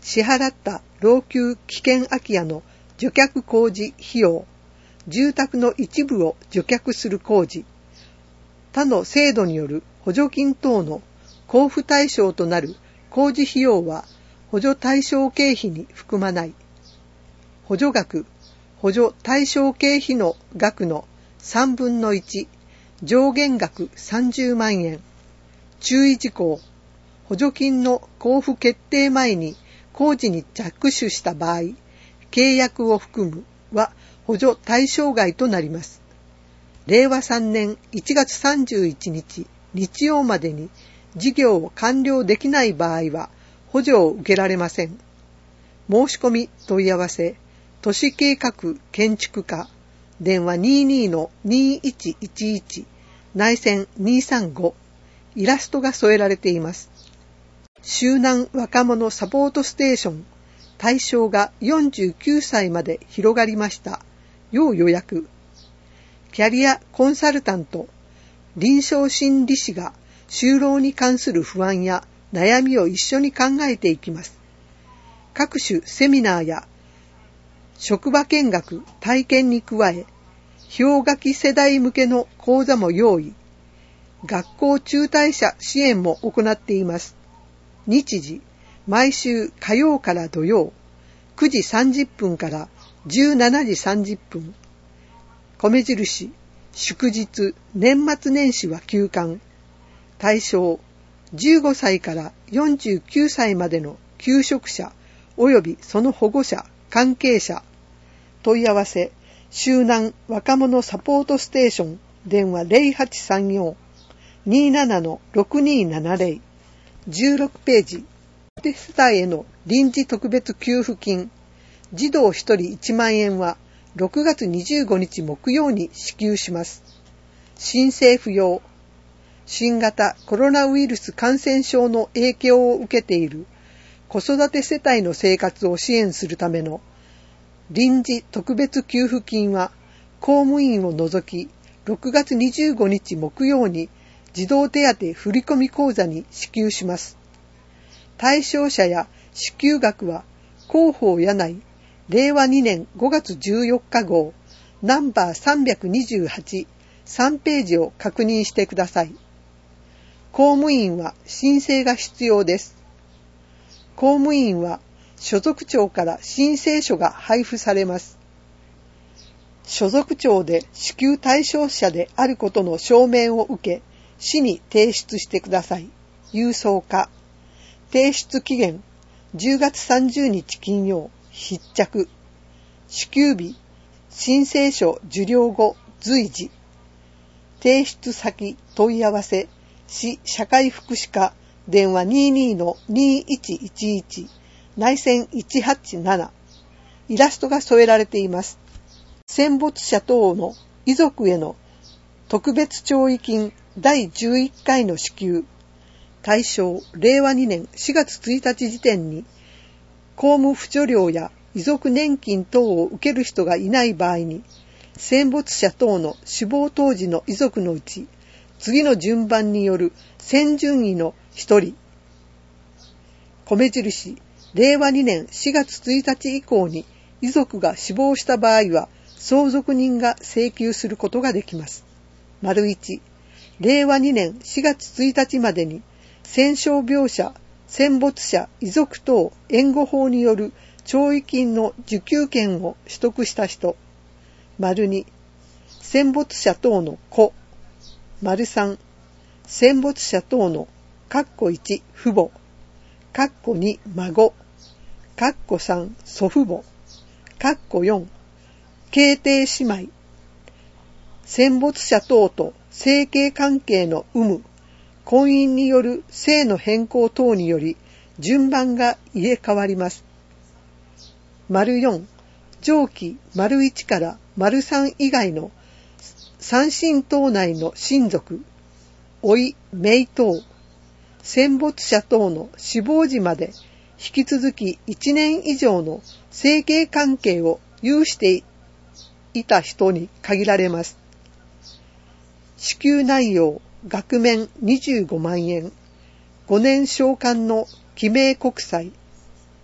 支払った老朽危険空き家の除却工事費用、住宅の一部を除却する工事、他の制度による補助金等の交付対象となる工事費用は補助対象経費に含まない。補助額、補助対象経費の額のさんぶんのいち、上限額さんじゅうまんえん。注意事項、補助金の交付決定前に工事に着手した場合、契約を含むは補助対象外となります。れいわさんねんいちがつさんじゅういちにち日曜までに事業を完了できない場合は補助を受けられません。申し込み問い合わせ、都市計画建築課、電話 にじゅうに の にじゅういちいちいち、内線にさんご、イラストが添えられています。周南若者サポートステーション、対象がよんじゅうきゅうさいまで広がりました。要予約。キャリアコンサルタント、臨床心理士が就労に関する不安や悩みを一緒に考えていきます。各種セミナーや職場見学、体験に加え、氷河期世代向けの講座も用意。学校中退者支援も行っています。日時、毎週火曜から土曜、くじさんじゅっぷんからじゅうしちじさんじゅっぷん。米印、祝日、年末年始は休館。対象、じゅうごさいからよんじゅうきゅうさいまでの求職者及びその保護者、関係者。問い合わせ、周南若者サポートステーション、電話 ゼロはちさんよん にーなな の ろくにーななゼロ。じゅうろくページ。子育て世帯への臨時特別給付金、児童ひとりいちまんえんはろくがつにじゅうごにち木曜に支給します。申請不要。新型コロナウイルス感染症の影響を受けている子育て世帯の生活を支援するための臨時特別給付金は公務員を除きろくがつにじゅうごにち木曜に児童手当振込口座に支給します。対象者や支給額は広報柳井れいわにねんごがつじゅうよっか号ナンバーさんびゃくにじゅうはち、さんページを確認してください。公務員は申請が必要です。公務員は所属庁から申請書が配布されます。所属庁で支給対象者であることの証明を受け、市に提出してください。郵送課。提出期限、じゅうがつさんじゅうにち金曜、必着。支給日、申請書受領後、随時。提出先、問い合わせ、市社会福祉課、電話 にじゅうに の にーいちいちいち、内線いちはちなな。イラストが添えられています。戦没者等の遺族への特別弔慰金だいじゅういっかいの支給。対象、れいわにねんしがつついたち時点に、公務扶助料や遺族年金等を受ける人がいない場合に、戦没者等の死亡当時の遺族のうち、次の順番による先順位のひとり。米印、れいわにねんしがつついたち以降に遺族が死亡した場合は、相続人が請求することができます。丸いち、れいわにねんしがつついたちまでに、戦傷病者、戦没者、遺族等援護法による弔慰金の受給権を取得した人。丸に、戦没者等の子。丸さん、戦没者等の括弧いち父母、括弧に孫、括弧さん祖父母、括弧よん兄弟姉妹、戦没者等と生計関係の有無、婚姻による姓の変更等により順番が入れ替わります。丸よん、上記丸いちから丸さん以外の三親等内の親族、甥、姪等、戦没者等の死亡時まで引き続きいちねん以上の生計関係を有していた人に限られます。支給内容、額面にじゅうごまんえん、ごねん償還の記名国債、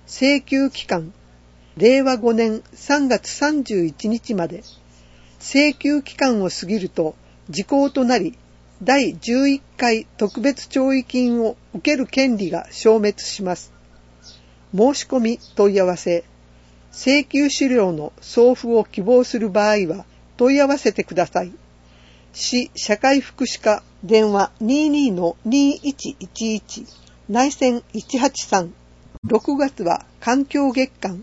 請求期間、れいわごねんさんがつさんじゅういちにちまで。請求期間を過ぎると時効となり、だいじゅういっかい特別弔慰金を受ける権利が消滅します。申し込み問い合わせ。請求資料の送付を希望する場合は問い合わせてください。市社会福祉課電話 にじゅうにのにじゅういちいちいち 内線いちはちさん。ろくがつは環境月間、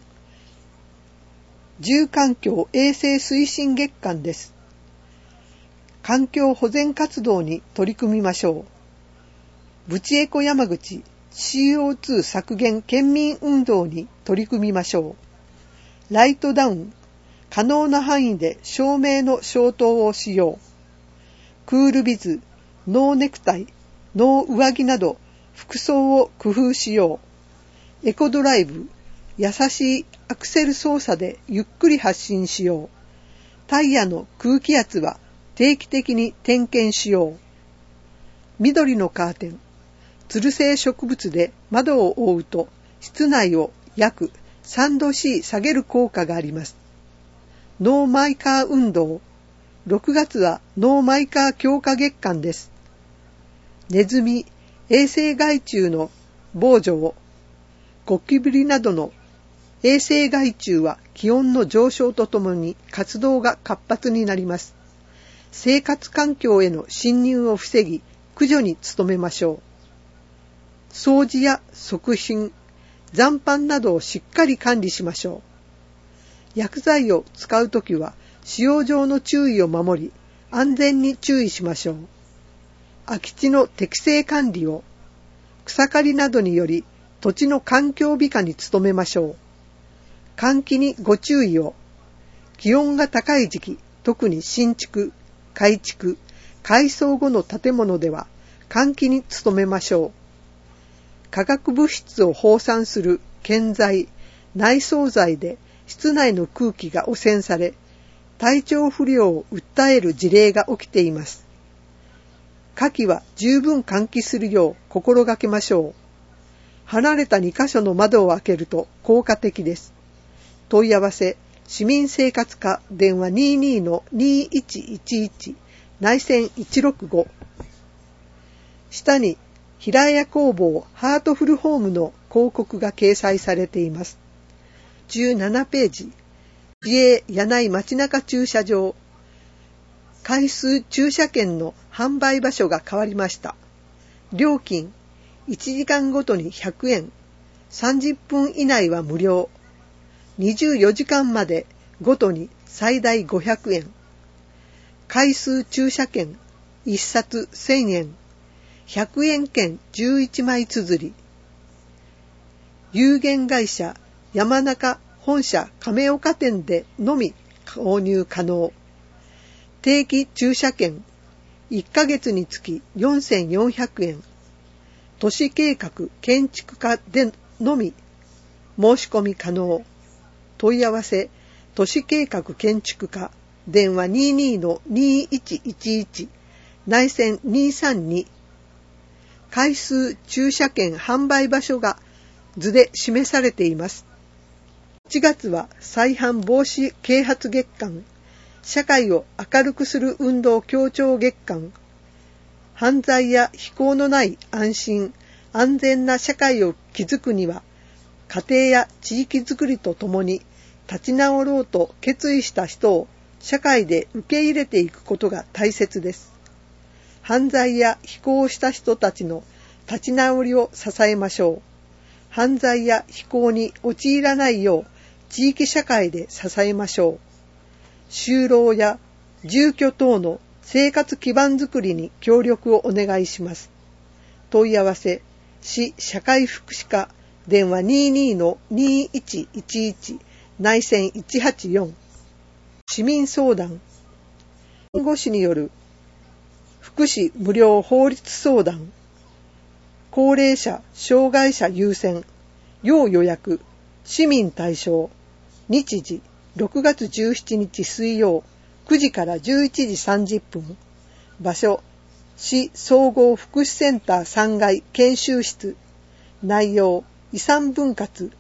住環境衛生推進月間です。環境保全活動に取り組みましょう。ブチエコ山口 シーオーツー 削減県民運動に取り組みましょう。ライトダウン、可能な範囲で照明の消灯をしよう。クールビズ、ノーネクタイ、ノー上着など服装を工夫しよう。エコドライブ、優しいアクセル操作でゆっくり発進しよう。タイヤの空気圧は定期的に点検しよう。緑のカーテン、つる性植物で窓を覆うと室内を約さんど C 下げる効果があります。ノーマイカー運動、ろくがつはノーマイカー強化月間です。ネズミ、衛生害虫の防除を、ゴキブリなどの衛生害虫は気温の上昇とともに活動が活発になります。生活環境への侵入を防ぎ、駆除に努めましょう。掃除や促進、残飯などをしっかり管理しましょう。薬剤を使うときは使用上の注意を守り、安全に注意しましょう。空き地の適正管理を、草刈りなどにより土地の環境美化に努めましょう。換気にご注意を。気温が高い時期、特に新築、改築、改装後の建物では換気に努めましょう。化学物質を放散する建材、内装材で室内の空気が汚染され、体調不良を訴える事例が起きています。夏季は十分換気するよう心がけましょう。離れたにかしょの窓を開けると効果的です。問い合わせ、市民生活課電話 にじゅうにのにじゅういちいちいち 内線いちろくご。下に平屋工房ハートフルホームの広告が掲載されています。じゅうななページ、自営柳井街中駐車場。回数駐車券の販売場所が変わりました。料金、いちじかんごとにひゃくえん、さんじゅっぷん以内は無料、にじゅうよじかんまでごとに最大ごひゃくえん。回数駐車券、いっさつせんえん、ひゃくえん券じゅういちまい綴り。有限会社山中本社亀岡店でのみ購入可能。定期駐車券、いっかげつにつきよんせんよんひゃくえん。都市計画建築課でのみ申し込み可能。問い合わせ、都市計画建築課電話 にじゅうにのにじゅういちいちいち 内線にさんに。回数駐車券販売場所が図で示されています。いちがつは再犯防止啓発月間、社会を明るくする運動協調月間、犯罪や非行のない安心安全な社会を築くには、家庭や地域づくりとともに立ち直ろうと決意した人を社会で受け入れていくことが大切です。犯罪や非行をした人たちの立ち直りを支えましょう。犯罪や非行に陥らないよう地域社会で支えましょう。就労や住居等の生活基盤づくりに協力をお願いします。問い合わせ、市社会福祉課電話 にじゅうにのにじゅういちいちいち 内線いちはちよん。市民相談、弁護士による福祉無料法律相談、高齢者障害者優先要予約市民対象、日時ろくがつじゅうしちにち水曜くじからじゅういちじさんじゅっぷん、場所市総合福祉センターさんがい研修室、内容遺産分割、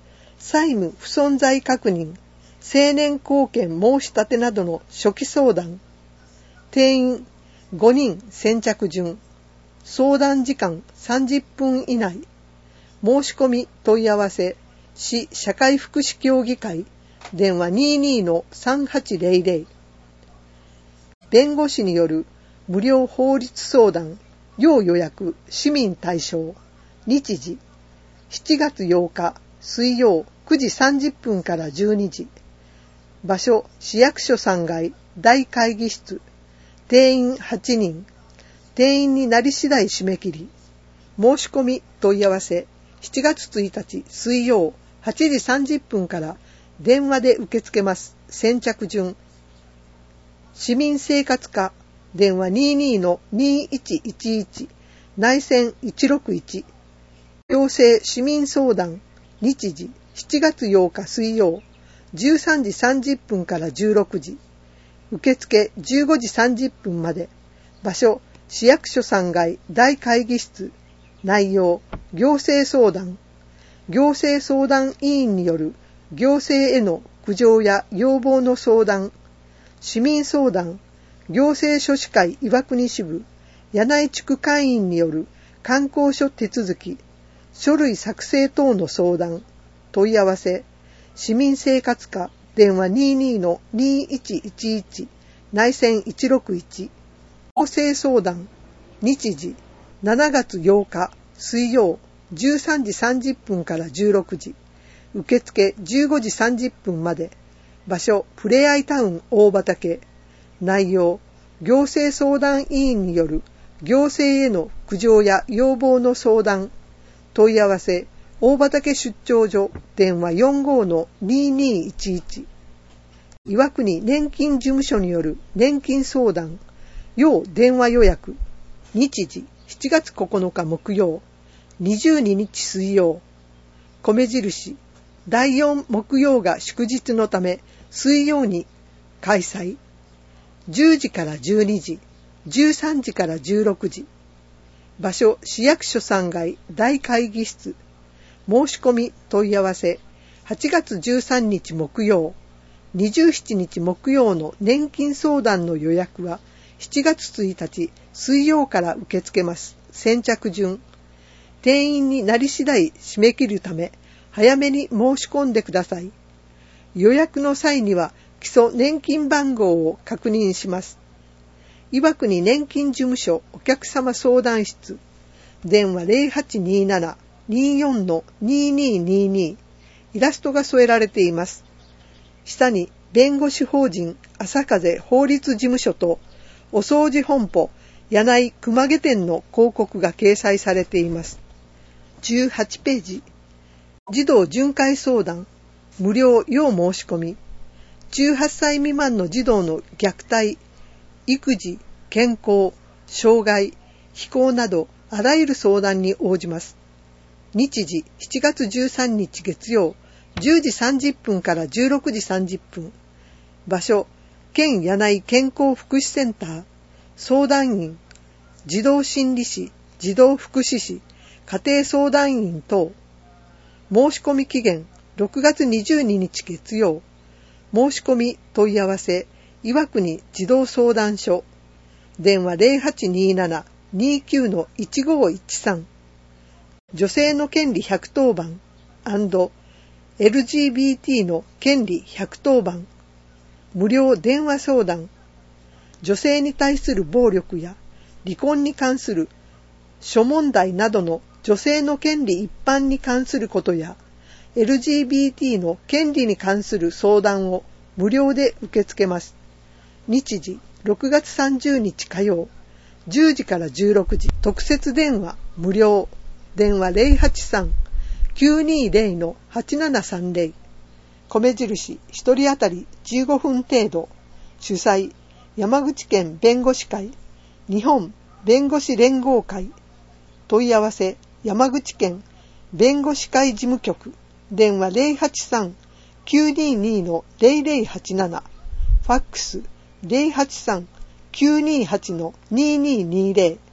債務不存在確認、成年後見申し立てなどの初期相談、定員ごにん先着順、相談時間さんじゅっぷん以内、申し込み問い合わせ、市社会福祉協議会、電話 にじゅうに の さんはちぜろぜろ、弁護士による無料法律相談、要予約、市民対象、日時、しちがつようか水曜くじさんじゅっぷんからじゅうにじ、場所、市役所さんがい大会議室、定員はちにん、定員になり次第締め切り、申し込み問い合わせ、しちがつついたち水曜はちじさんじゅっぷんから電話で受け付けます。先着順。市民生活課、電話 にじゅうに の にいちいちいち、内線いちろくいち、行政市民相談、日時しちがつようか水曜、じゅうさんじさんじゅっぷんからじゅうろくじ、受付じゅうごじさんじゅっぷんまで、場所、市役所さんがい大会議室、内容、行政相談、行政相談委員による行政への苦情や要望の相談、市民相談、行政書士会岩国支部、柳井地区会員による観光書手続き、書類作成等の相談、問い合わせ、市民生活課、電話 にじゅうに の にいちいちいち、内線いちろくいち、行政相談、日時しちがつようか水曜じゅうさんじさんじゅっぷんからじゅうろくじ、受付じゅうごじさんじゅっぷんまで、場所ふれあいタウン大畑、内容行政相談委員による行政への苦情や要望の相談、問い合わせ大畑出張所、電話 よんじゅうご の にじゅうにいちいち、岩国年金事務所による年金相談、要電話予約、日時しちがつここのか木曜、にじゅうににち水曜、米印だいよん木曜が祝日のため水曜に開催、じゅうじからじゅうにじ、じゅうさんじからじゅうろくじ、場所市役所さんがい大会議室、申し込み問い合わせ、はちがつじゅうさんにち木曜、にじゅうしちにち木曜の年金相談の予約はしちがつついたち水曜から受け付けます。先着順。定員になり次第締め切るため早めに申し込んでください。予約の際には基礎年金番号を確認します。岩国年金事務所お客様相談室、電話 ゼロはちにーなな にーよん の にーにーにーにー、イラストが添えられています。下に弁護士法人朝風法律事務所とお掃除本舗柳井熊毛店の広告が掲載されています。じゅうはちページ、児童巡回相談、無料要申し込み、じゅうはっさい未満の児童の虐待、育児、健康、障害、非行などあらゆる相談に応じます。日時しちがつじゅうさんにち月曜、じゅうじさんじゅっぷんからじゅうろくじさんじゅっぷん、場所、県柳井健康福祉センター、相談員、児童心理士、児童福祉士、家庭相談員等。申し込み期限ろくがつにじゅうににち月曜。申し込み問い合わせ岩国児童相談所、電話 ゼロはちにーなな にーきゅう の いちごいちさん、女性の権利ひゃくとおばん エルジービーティー の権利ひゃくとおばん、無料電話相談、女性に対する暴力や離婚に関する諸問題などの女性の権利一般に関することや エルジービーティー の権利に関する相談を無料で受け付けます。日時ろくがつさんじゅうにち火曜、じゅうじからじゅうろくじ、特設電話無料、電話 ゼロはちさん きゅうにーゼロ の はちななさんゼロ、米印ひとり当たりじゅうごふん程度、主催山口県弁護士会、日本弁護士連合会、問い合わせ山口県弁護士会事務局、電話 ゼロはちさん きゅうにーにー の ゼロゼロはちなな、ファックス ゼロはちさん きゅうにーはち の にーにーにーゼロ。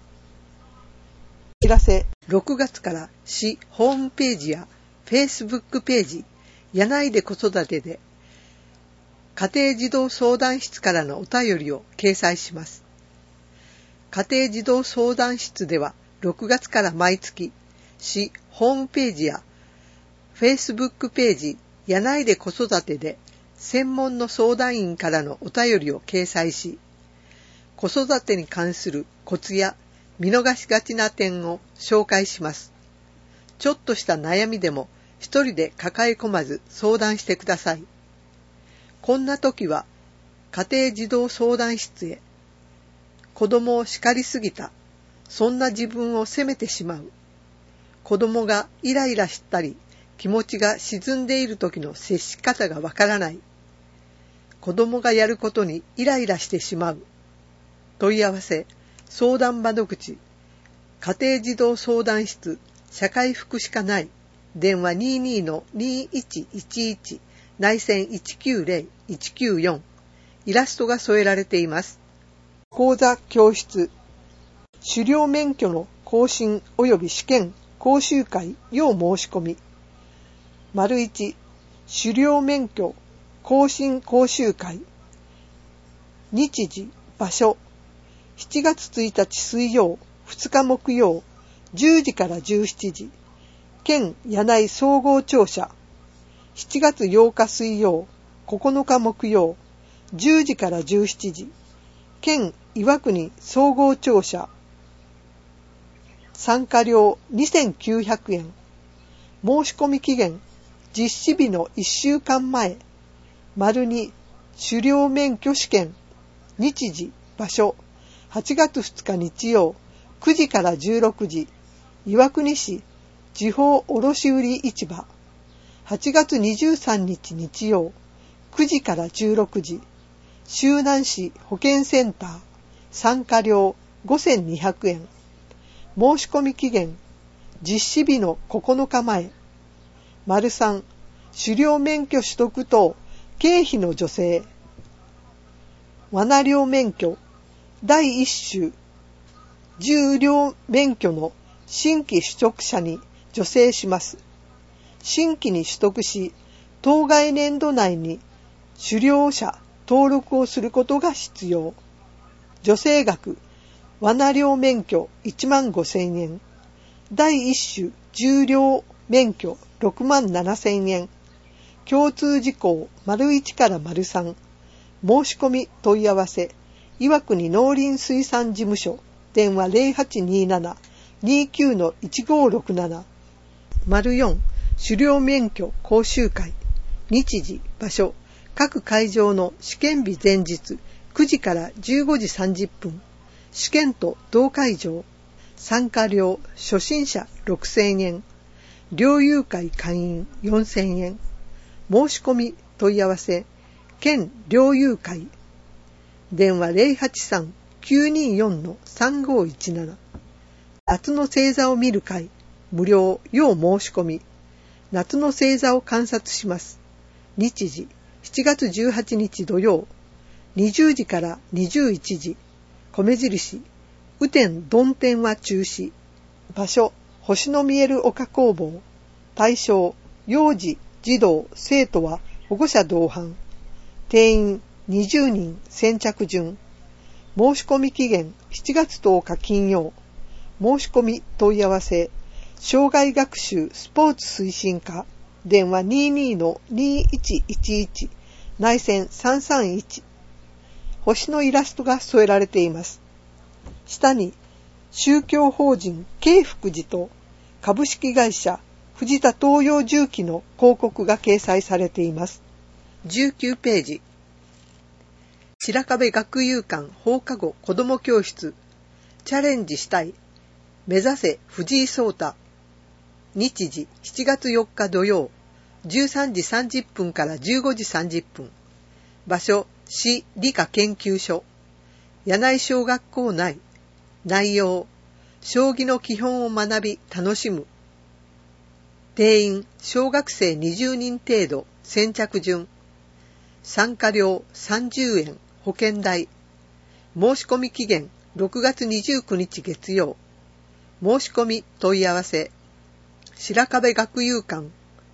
お知らせ、ろくがつから市ホームページやフェイスブックページ、 柳井で子育てで家庭児童相談室からのお便りを掲載します。家庭児童相談室ではろくがつから毎月市ホームページやフェイスブックページ柳井で子育てで専門の相談員からのお便りを掲載し、子育てに関するコツや見逃しがちな点を紹介します。ちょっとした悩みでも一人で抱え込まず相談してください。こんな時は家庭児童相談室へ。子供を叱りすぎた。そんな自分を責めてしまう。子供がイライラしたり気持ちが沈んでいる時の接し方がわからない。子供がやることにイライラしてしまう。問い合わせ、相談窓口、家庭児童相談室、社会福祉課内、電話 にじゅうに の にいちいちいち、内線いちきゅうゼロ いちきゅうよん、イラストが添えられています。講座教室、狩猟免許の更新及び試験、講習会要申し込み。丸いち、狩猟免許更新講習会。日時、場所、しちがつついたち水曜、ふつか木曜、じゅうじからじゅうしちじ、県柳井総合庁舎。しちがつようか水曜、ここのか木曜、じゅうじからじゅうしちじ、県岩国総合庁舎。参加料にせんきゅうひゃくえん。申し込み期限、実施日のいっしゅうかんまえ。丸に、狩猟免許試験。日時、場所、はちがつふつか日曜、くじからじゅうろくじ、岩国市地方卸売市場。はちがつにじゅうさんにち日曜、くじからじゅうろくじ、周南市保健センター。参加料ごせんにひゃくえん。申し込み期限、実施日のここのかまえ。丸さん、狩猟免許取得等経費の助成。罠猟免許だいいっ種、銃猟免許の新規取得者に助成します。新規に取得し、当該年度内に狩猟者登録をすることが必要。助成額、罠猟免許いちまんごせんえん、だいいっ種銃猟免許ろくまんななせんえん、共通事項丸いちから丸さん、申し込み問い合わせ、岩国農林水産事務所、電話 ゼロはちにーなな にーきゅう のいちごーろくなな、丸よん、狩猟免許講習会、日時、場所、各会場の試験日前日くじからじゅうごじさんじゅっぷん、試験と同会場、参加料初心者ろくせんえん、猟友会会員よんせんえん、申し込み問い合わせ、県猟友会、電話 ゼロはちさん きゅうにーよん のさんごーいちなな、夏の星座を見る会、無料要申し込み、夏の星座を観察します。日時、しちがつじゅうはちにち土曜、にじゅうじからにじゅういちじ、米印、雨天曇天は中止。場所、星の見える丘工房。対象、幼児、児童、生徒は保護者同伴。定員にじゅうにん、先着順。申し込み期限しちがつとおか金曜。申し込み問い合わせ、障害学習スポーツ推進課。電話 にじゅうに の にいちいちいち、内線さんさんいち。星のイラストが添えられています。下に宗教法人慶福寺と株式会社藤田東洋重機の広告が掲載されています。じゅうきゅうページ。白壁学友館放課後子ども教室。チャレンジしたい。目指せ藤井聡太。日時しちがつよっか土曜、じゅうさんじさんじゅっぷんからじゅうごじさんじゅっぷん。場所、市理科研究所。柳井小学校内。内容、将棋の基本を学び楽しむ。定員、小学生にじゅうにん程度、先着順。参加料さんじゅうえん、保険代。申し込み期限ろくがつにじゅうくにち月曜。申し込み問い合わせ。白壁学友館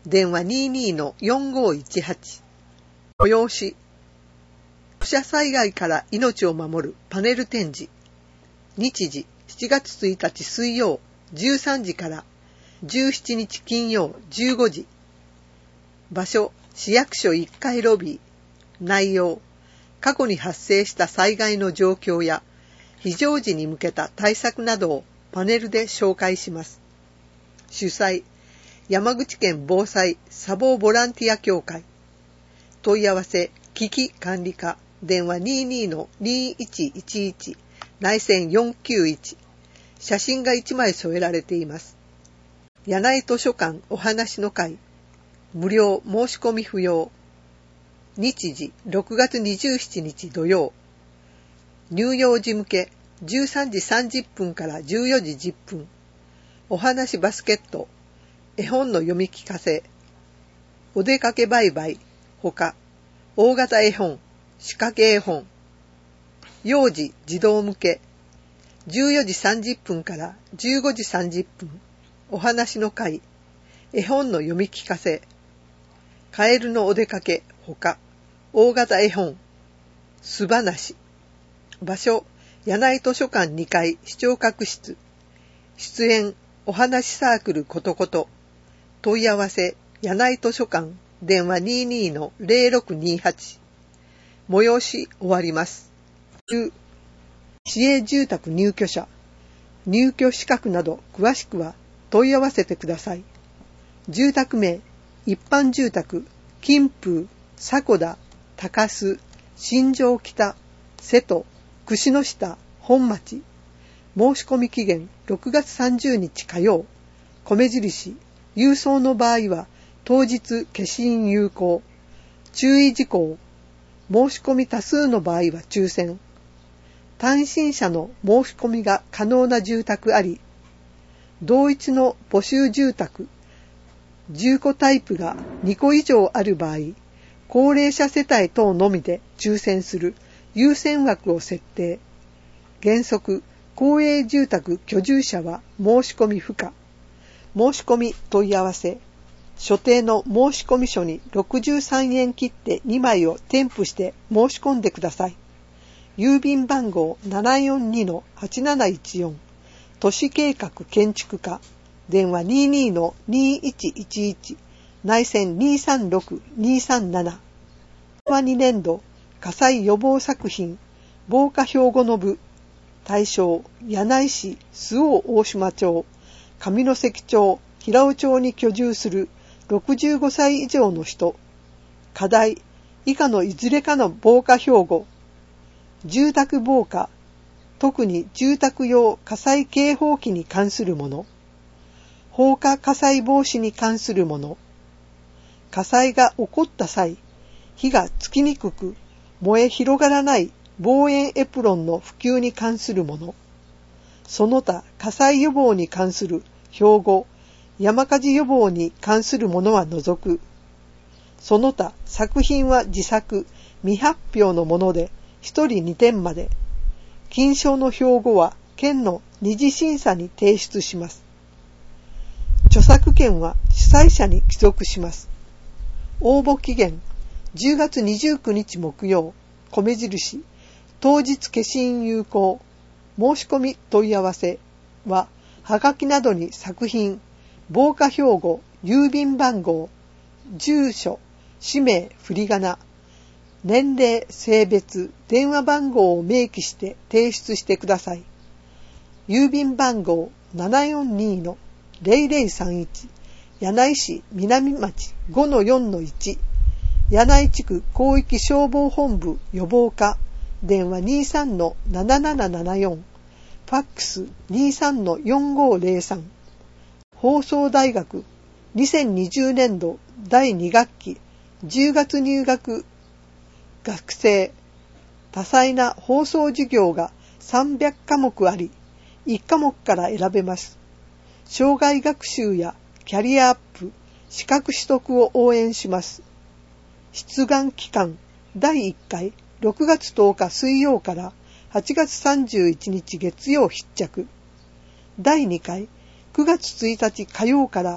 電話 にじゅうに の よんごいちはち。催し。土砂災害から命を守るパネル展示。日時しちがつついたち水曜じゅうさんじからじゅうしちにち金曜じゅうごじ。場所市役所いっかいロビー。内容過去に発生した災害の状況や非常時に向けた対策などをパネルで紹介します。主催山口県防災砂防ボランティア協会。問い合わせ危機管理課電話 にじゅうに の にいちいちいち 内線よんきゅういち。写真がいちまい添えられています。柳井図書館お話の会。無料申し込み不要。日時ろくがつにじゅうしちにち土曜。乳幼児向けじゅうさんじさんじゅっぷんからじゅうよじじゅっぷん。お話バスケット。絵本の読み聞かせ。お出かけバイバイ。ほか。大型絵本。仕掛け絵本。幼児児童向け。じゅうよじさんじゅっぷんからじゅうごじさんじゅっぷん。お話の会。絵本の読み聞かせ。カエルのお出かけ。ほか。大型絵本。すばなし。場所、柳井図書館にかい視聴覚室。出演、お話サークルことこと。問い合わせ、柳井図書館、電話 にじゅうに の ぜろろくにはち。催し終わります。市営住宅入居者、入居資格など詳しくは問い合わせてください。住宅名、一般住宅、金風、迫田、高須、新庄北、瀬戸、串の下、本町。申し込み期限ろくがつさんじゅうにち火曜。米印、郵送の場合は当日消印有効。注意事項。申し込み多数の場合は抽選。単身者の申し込みが可能な住宅あり、同一の募集住宅、じゅうこタイプがにこ以上ある場合、高齢者世帯等のみで抽選する優先枠を設定。原則、公営住宅居住者は申し込み不可。申し込み問い合わせ。所定の申し込み書にろくじゅうさんえん切手にまいを添付して申し込んでください。郵便番号 ななよんにのはちなないちよん。都市計画建築課。電話 にじゅうに の にいちいちいち。内線にさんろくにさんなな。令和にねんど火災予防作品防火標語の部。対象柳井市周防大島町上関町平尾町に居住するろくじゅうごさい以上の人。課題以下のいずれかの防火標語。住宅防火、特に住宅用火災警報器に関するもの。放火火災防止に関するもの。火災が起こった際、火がつきにくく燃え広がらない防煙エプロンの普及に関するもの。その他火災予防に関する標語、山火事予防に関するものは除く。その他作品は自作、未発表のものでひとりにてんまで。金賞の標語は県の二次審査に提出します。著作権は主催者に帰属します。応募期限じゅうがつにじゅうくにち木曜。米印当日消印有効。申し込み問い合わせははがきなどに作品、防火標語、郵便番号、住所、氏名、振り仮名、年齢、性別、電話番号を明記して提出してください。郵便番号 ななよんに の ぜろぜろさんいち 柳井市南町 ごのよんのいち 柳井地区広域消防本部予防課電話 にじゅうさんのななななななよん ファックス にじゅうさんのよんごぜろさん。放送大学にせんにじゅうねんどだいに学期じゅうがつ入学学生。多彩な放送授業がさんびゃくかもくあり、いちかもくから選べます。障害学習やキャリアアップ、資格取得を応援します。出願期間だいいっかいろくがつとおか水曜からはちがつさんじゅういちにち月曜必着。だいにかいくがつついたち火曜から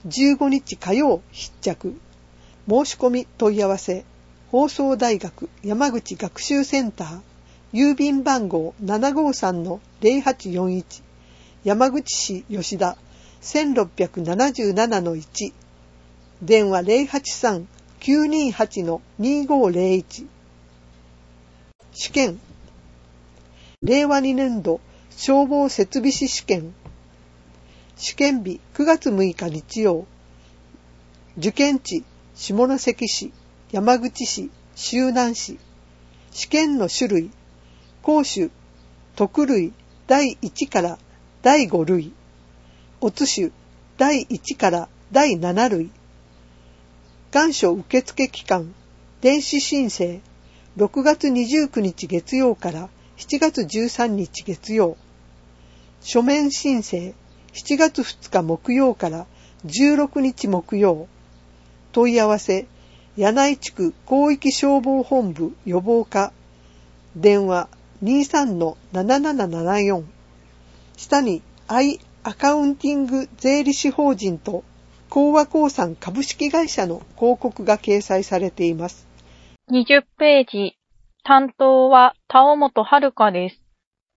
じゅうごにち火曜必着。申し込み問い合わせ、放送大学山口学習センター、郵便番号 ななごさんのゼロはちよんいち、山口市吉田 せんろっぴゃくななじゅうななのいち、電話 ゼロはちさん きゅうにはちのにごゼロいち。試験、れいわにねんど消防設備士試験。試験日くがつむいか日曜。受験地下関市、山口市、周南市。試験の種類、講習、特類だいいちからだいご類、乙種だいいちからだいなな類。願書受付期間、電子申請、ろくがつにじゅうくにち月曜からしちがつじゅうさんにち月曜。書面申請、しちがつふつか木曜からじゅうろくにち木曜。問い合わせ、柳井地区広域消防本部予防課。電話 にさんのななななななよん。下に I アカウンティング税理士法人と興和興産株式会社の広告が掲載されています。 にじゅっページ、担当は田尾本遥です。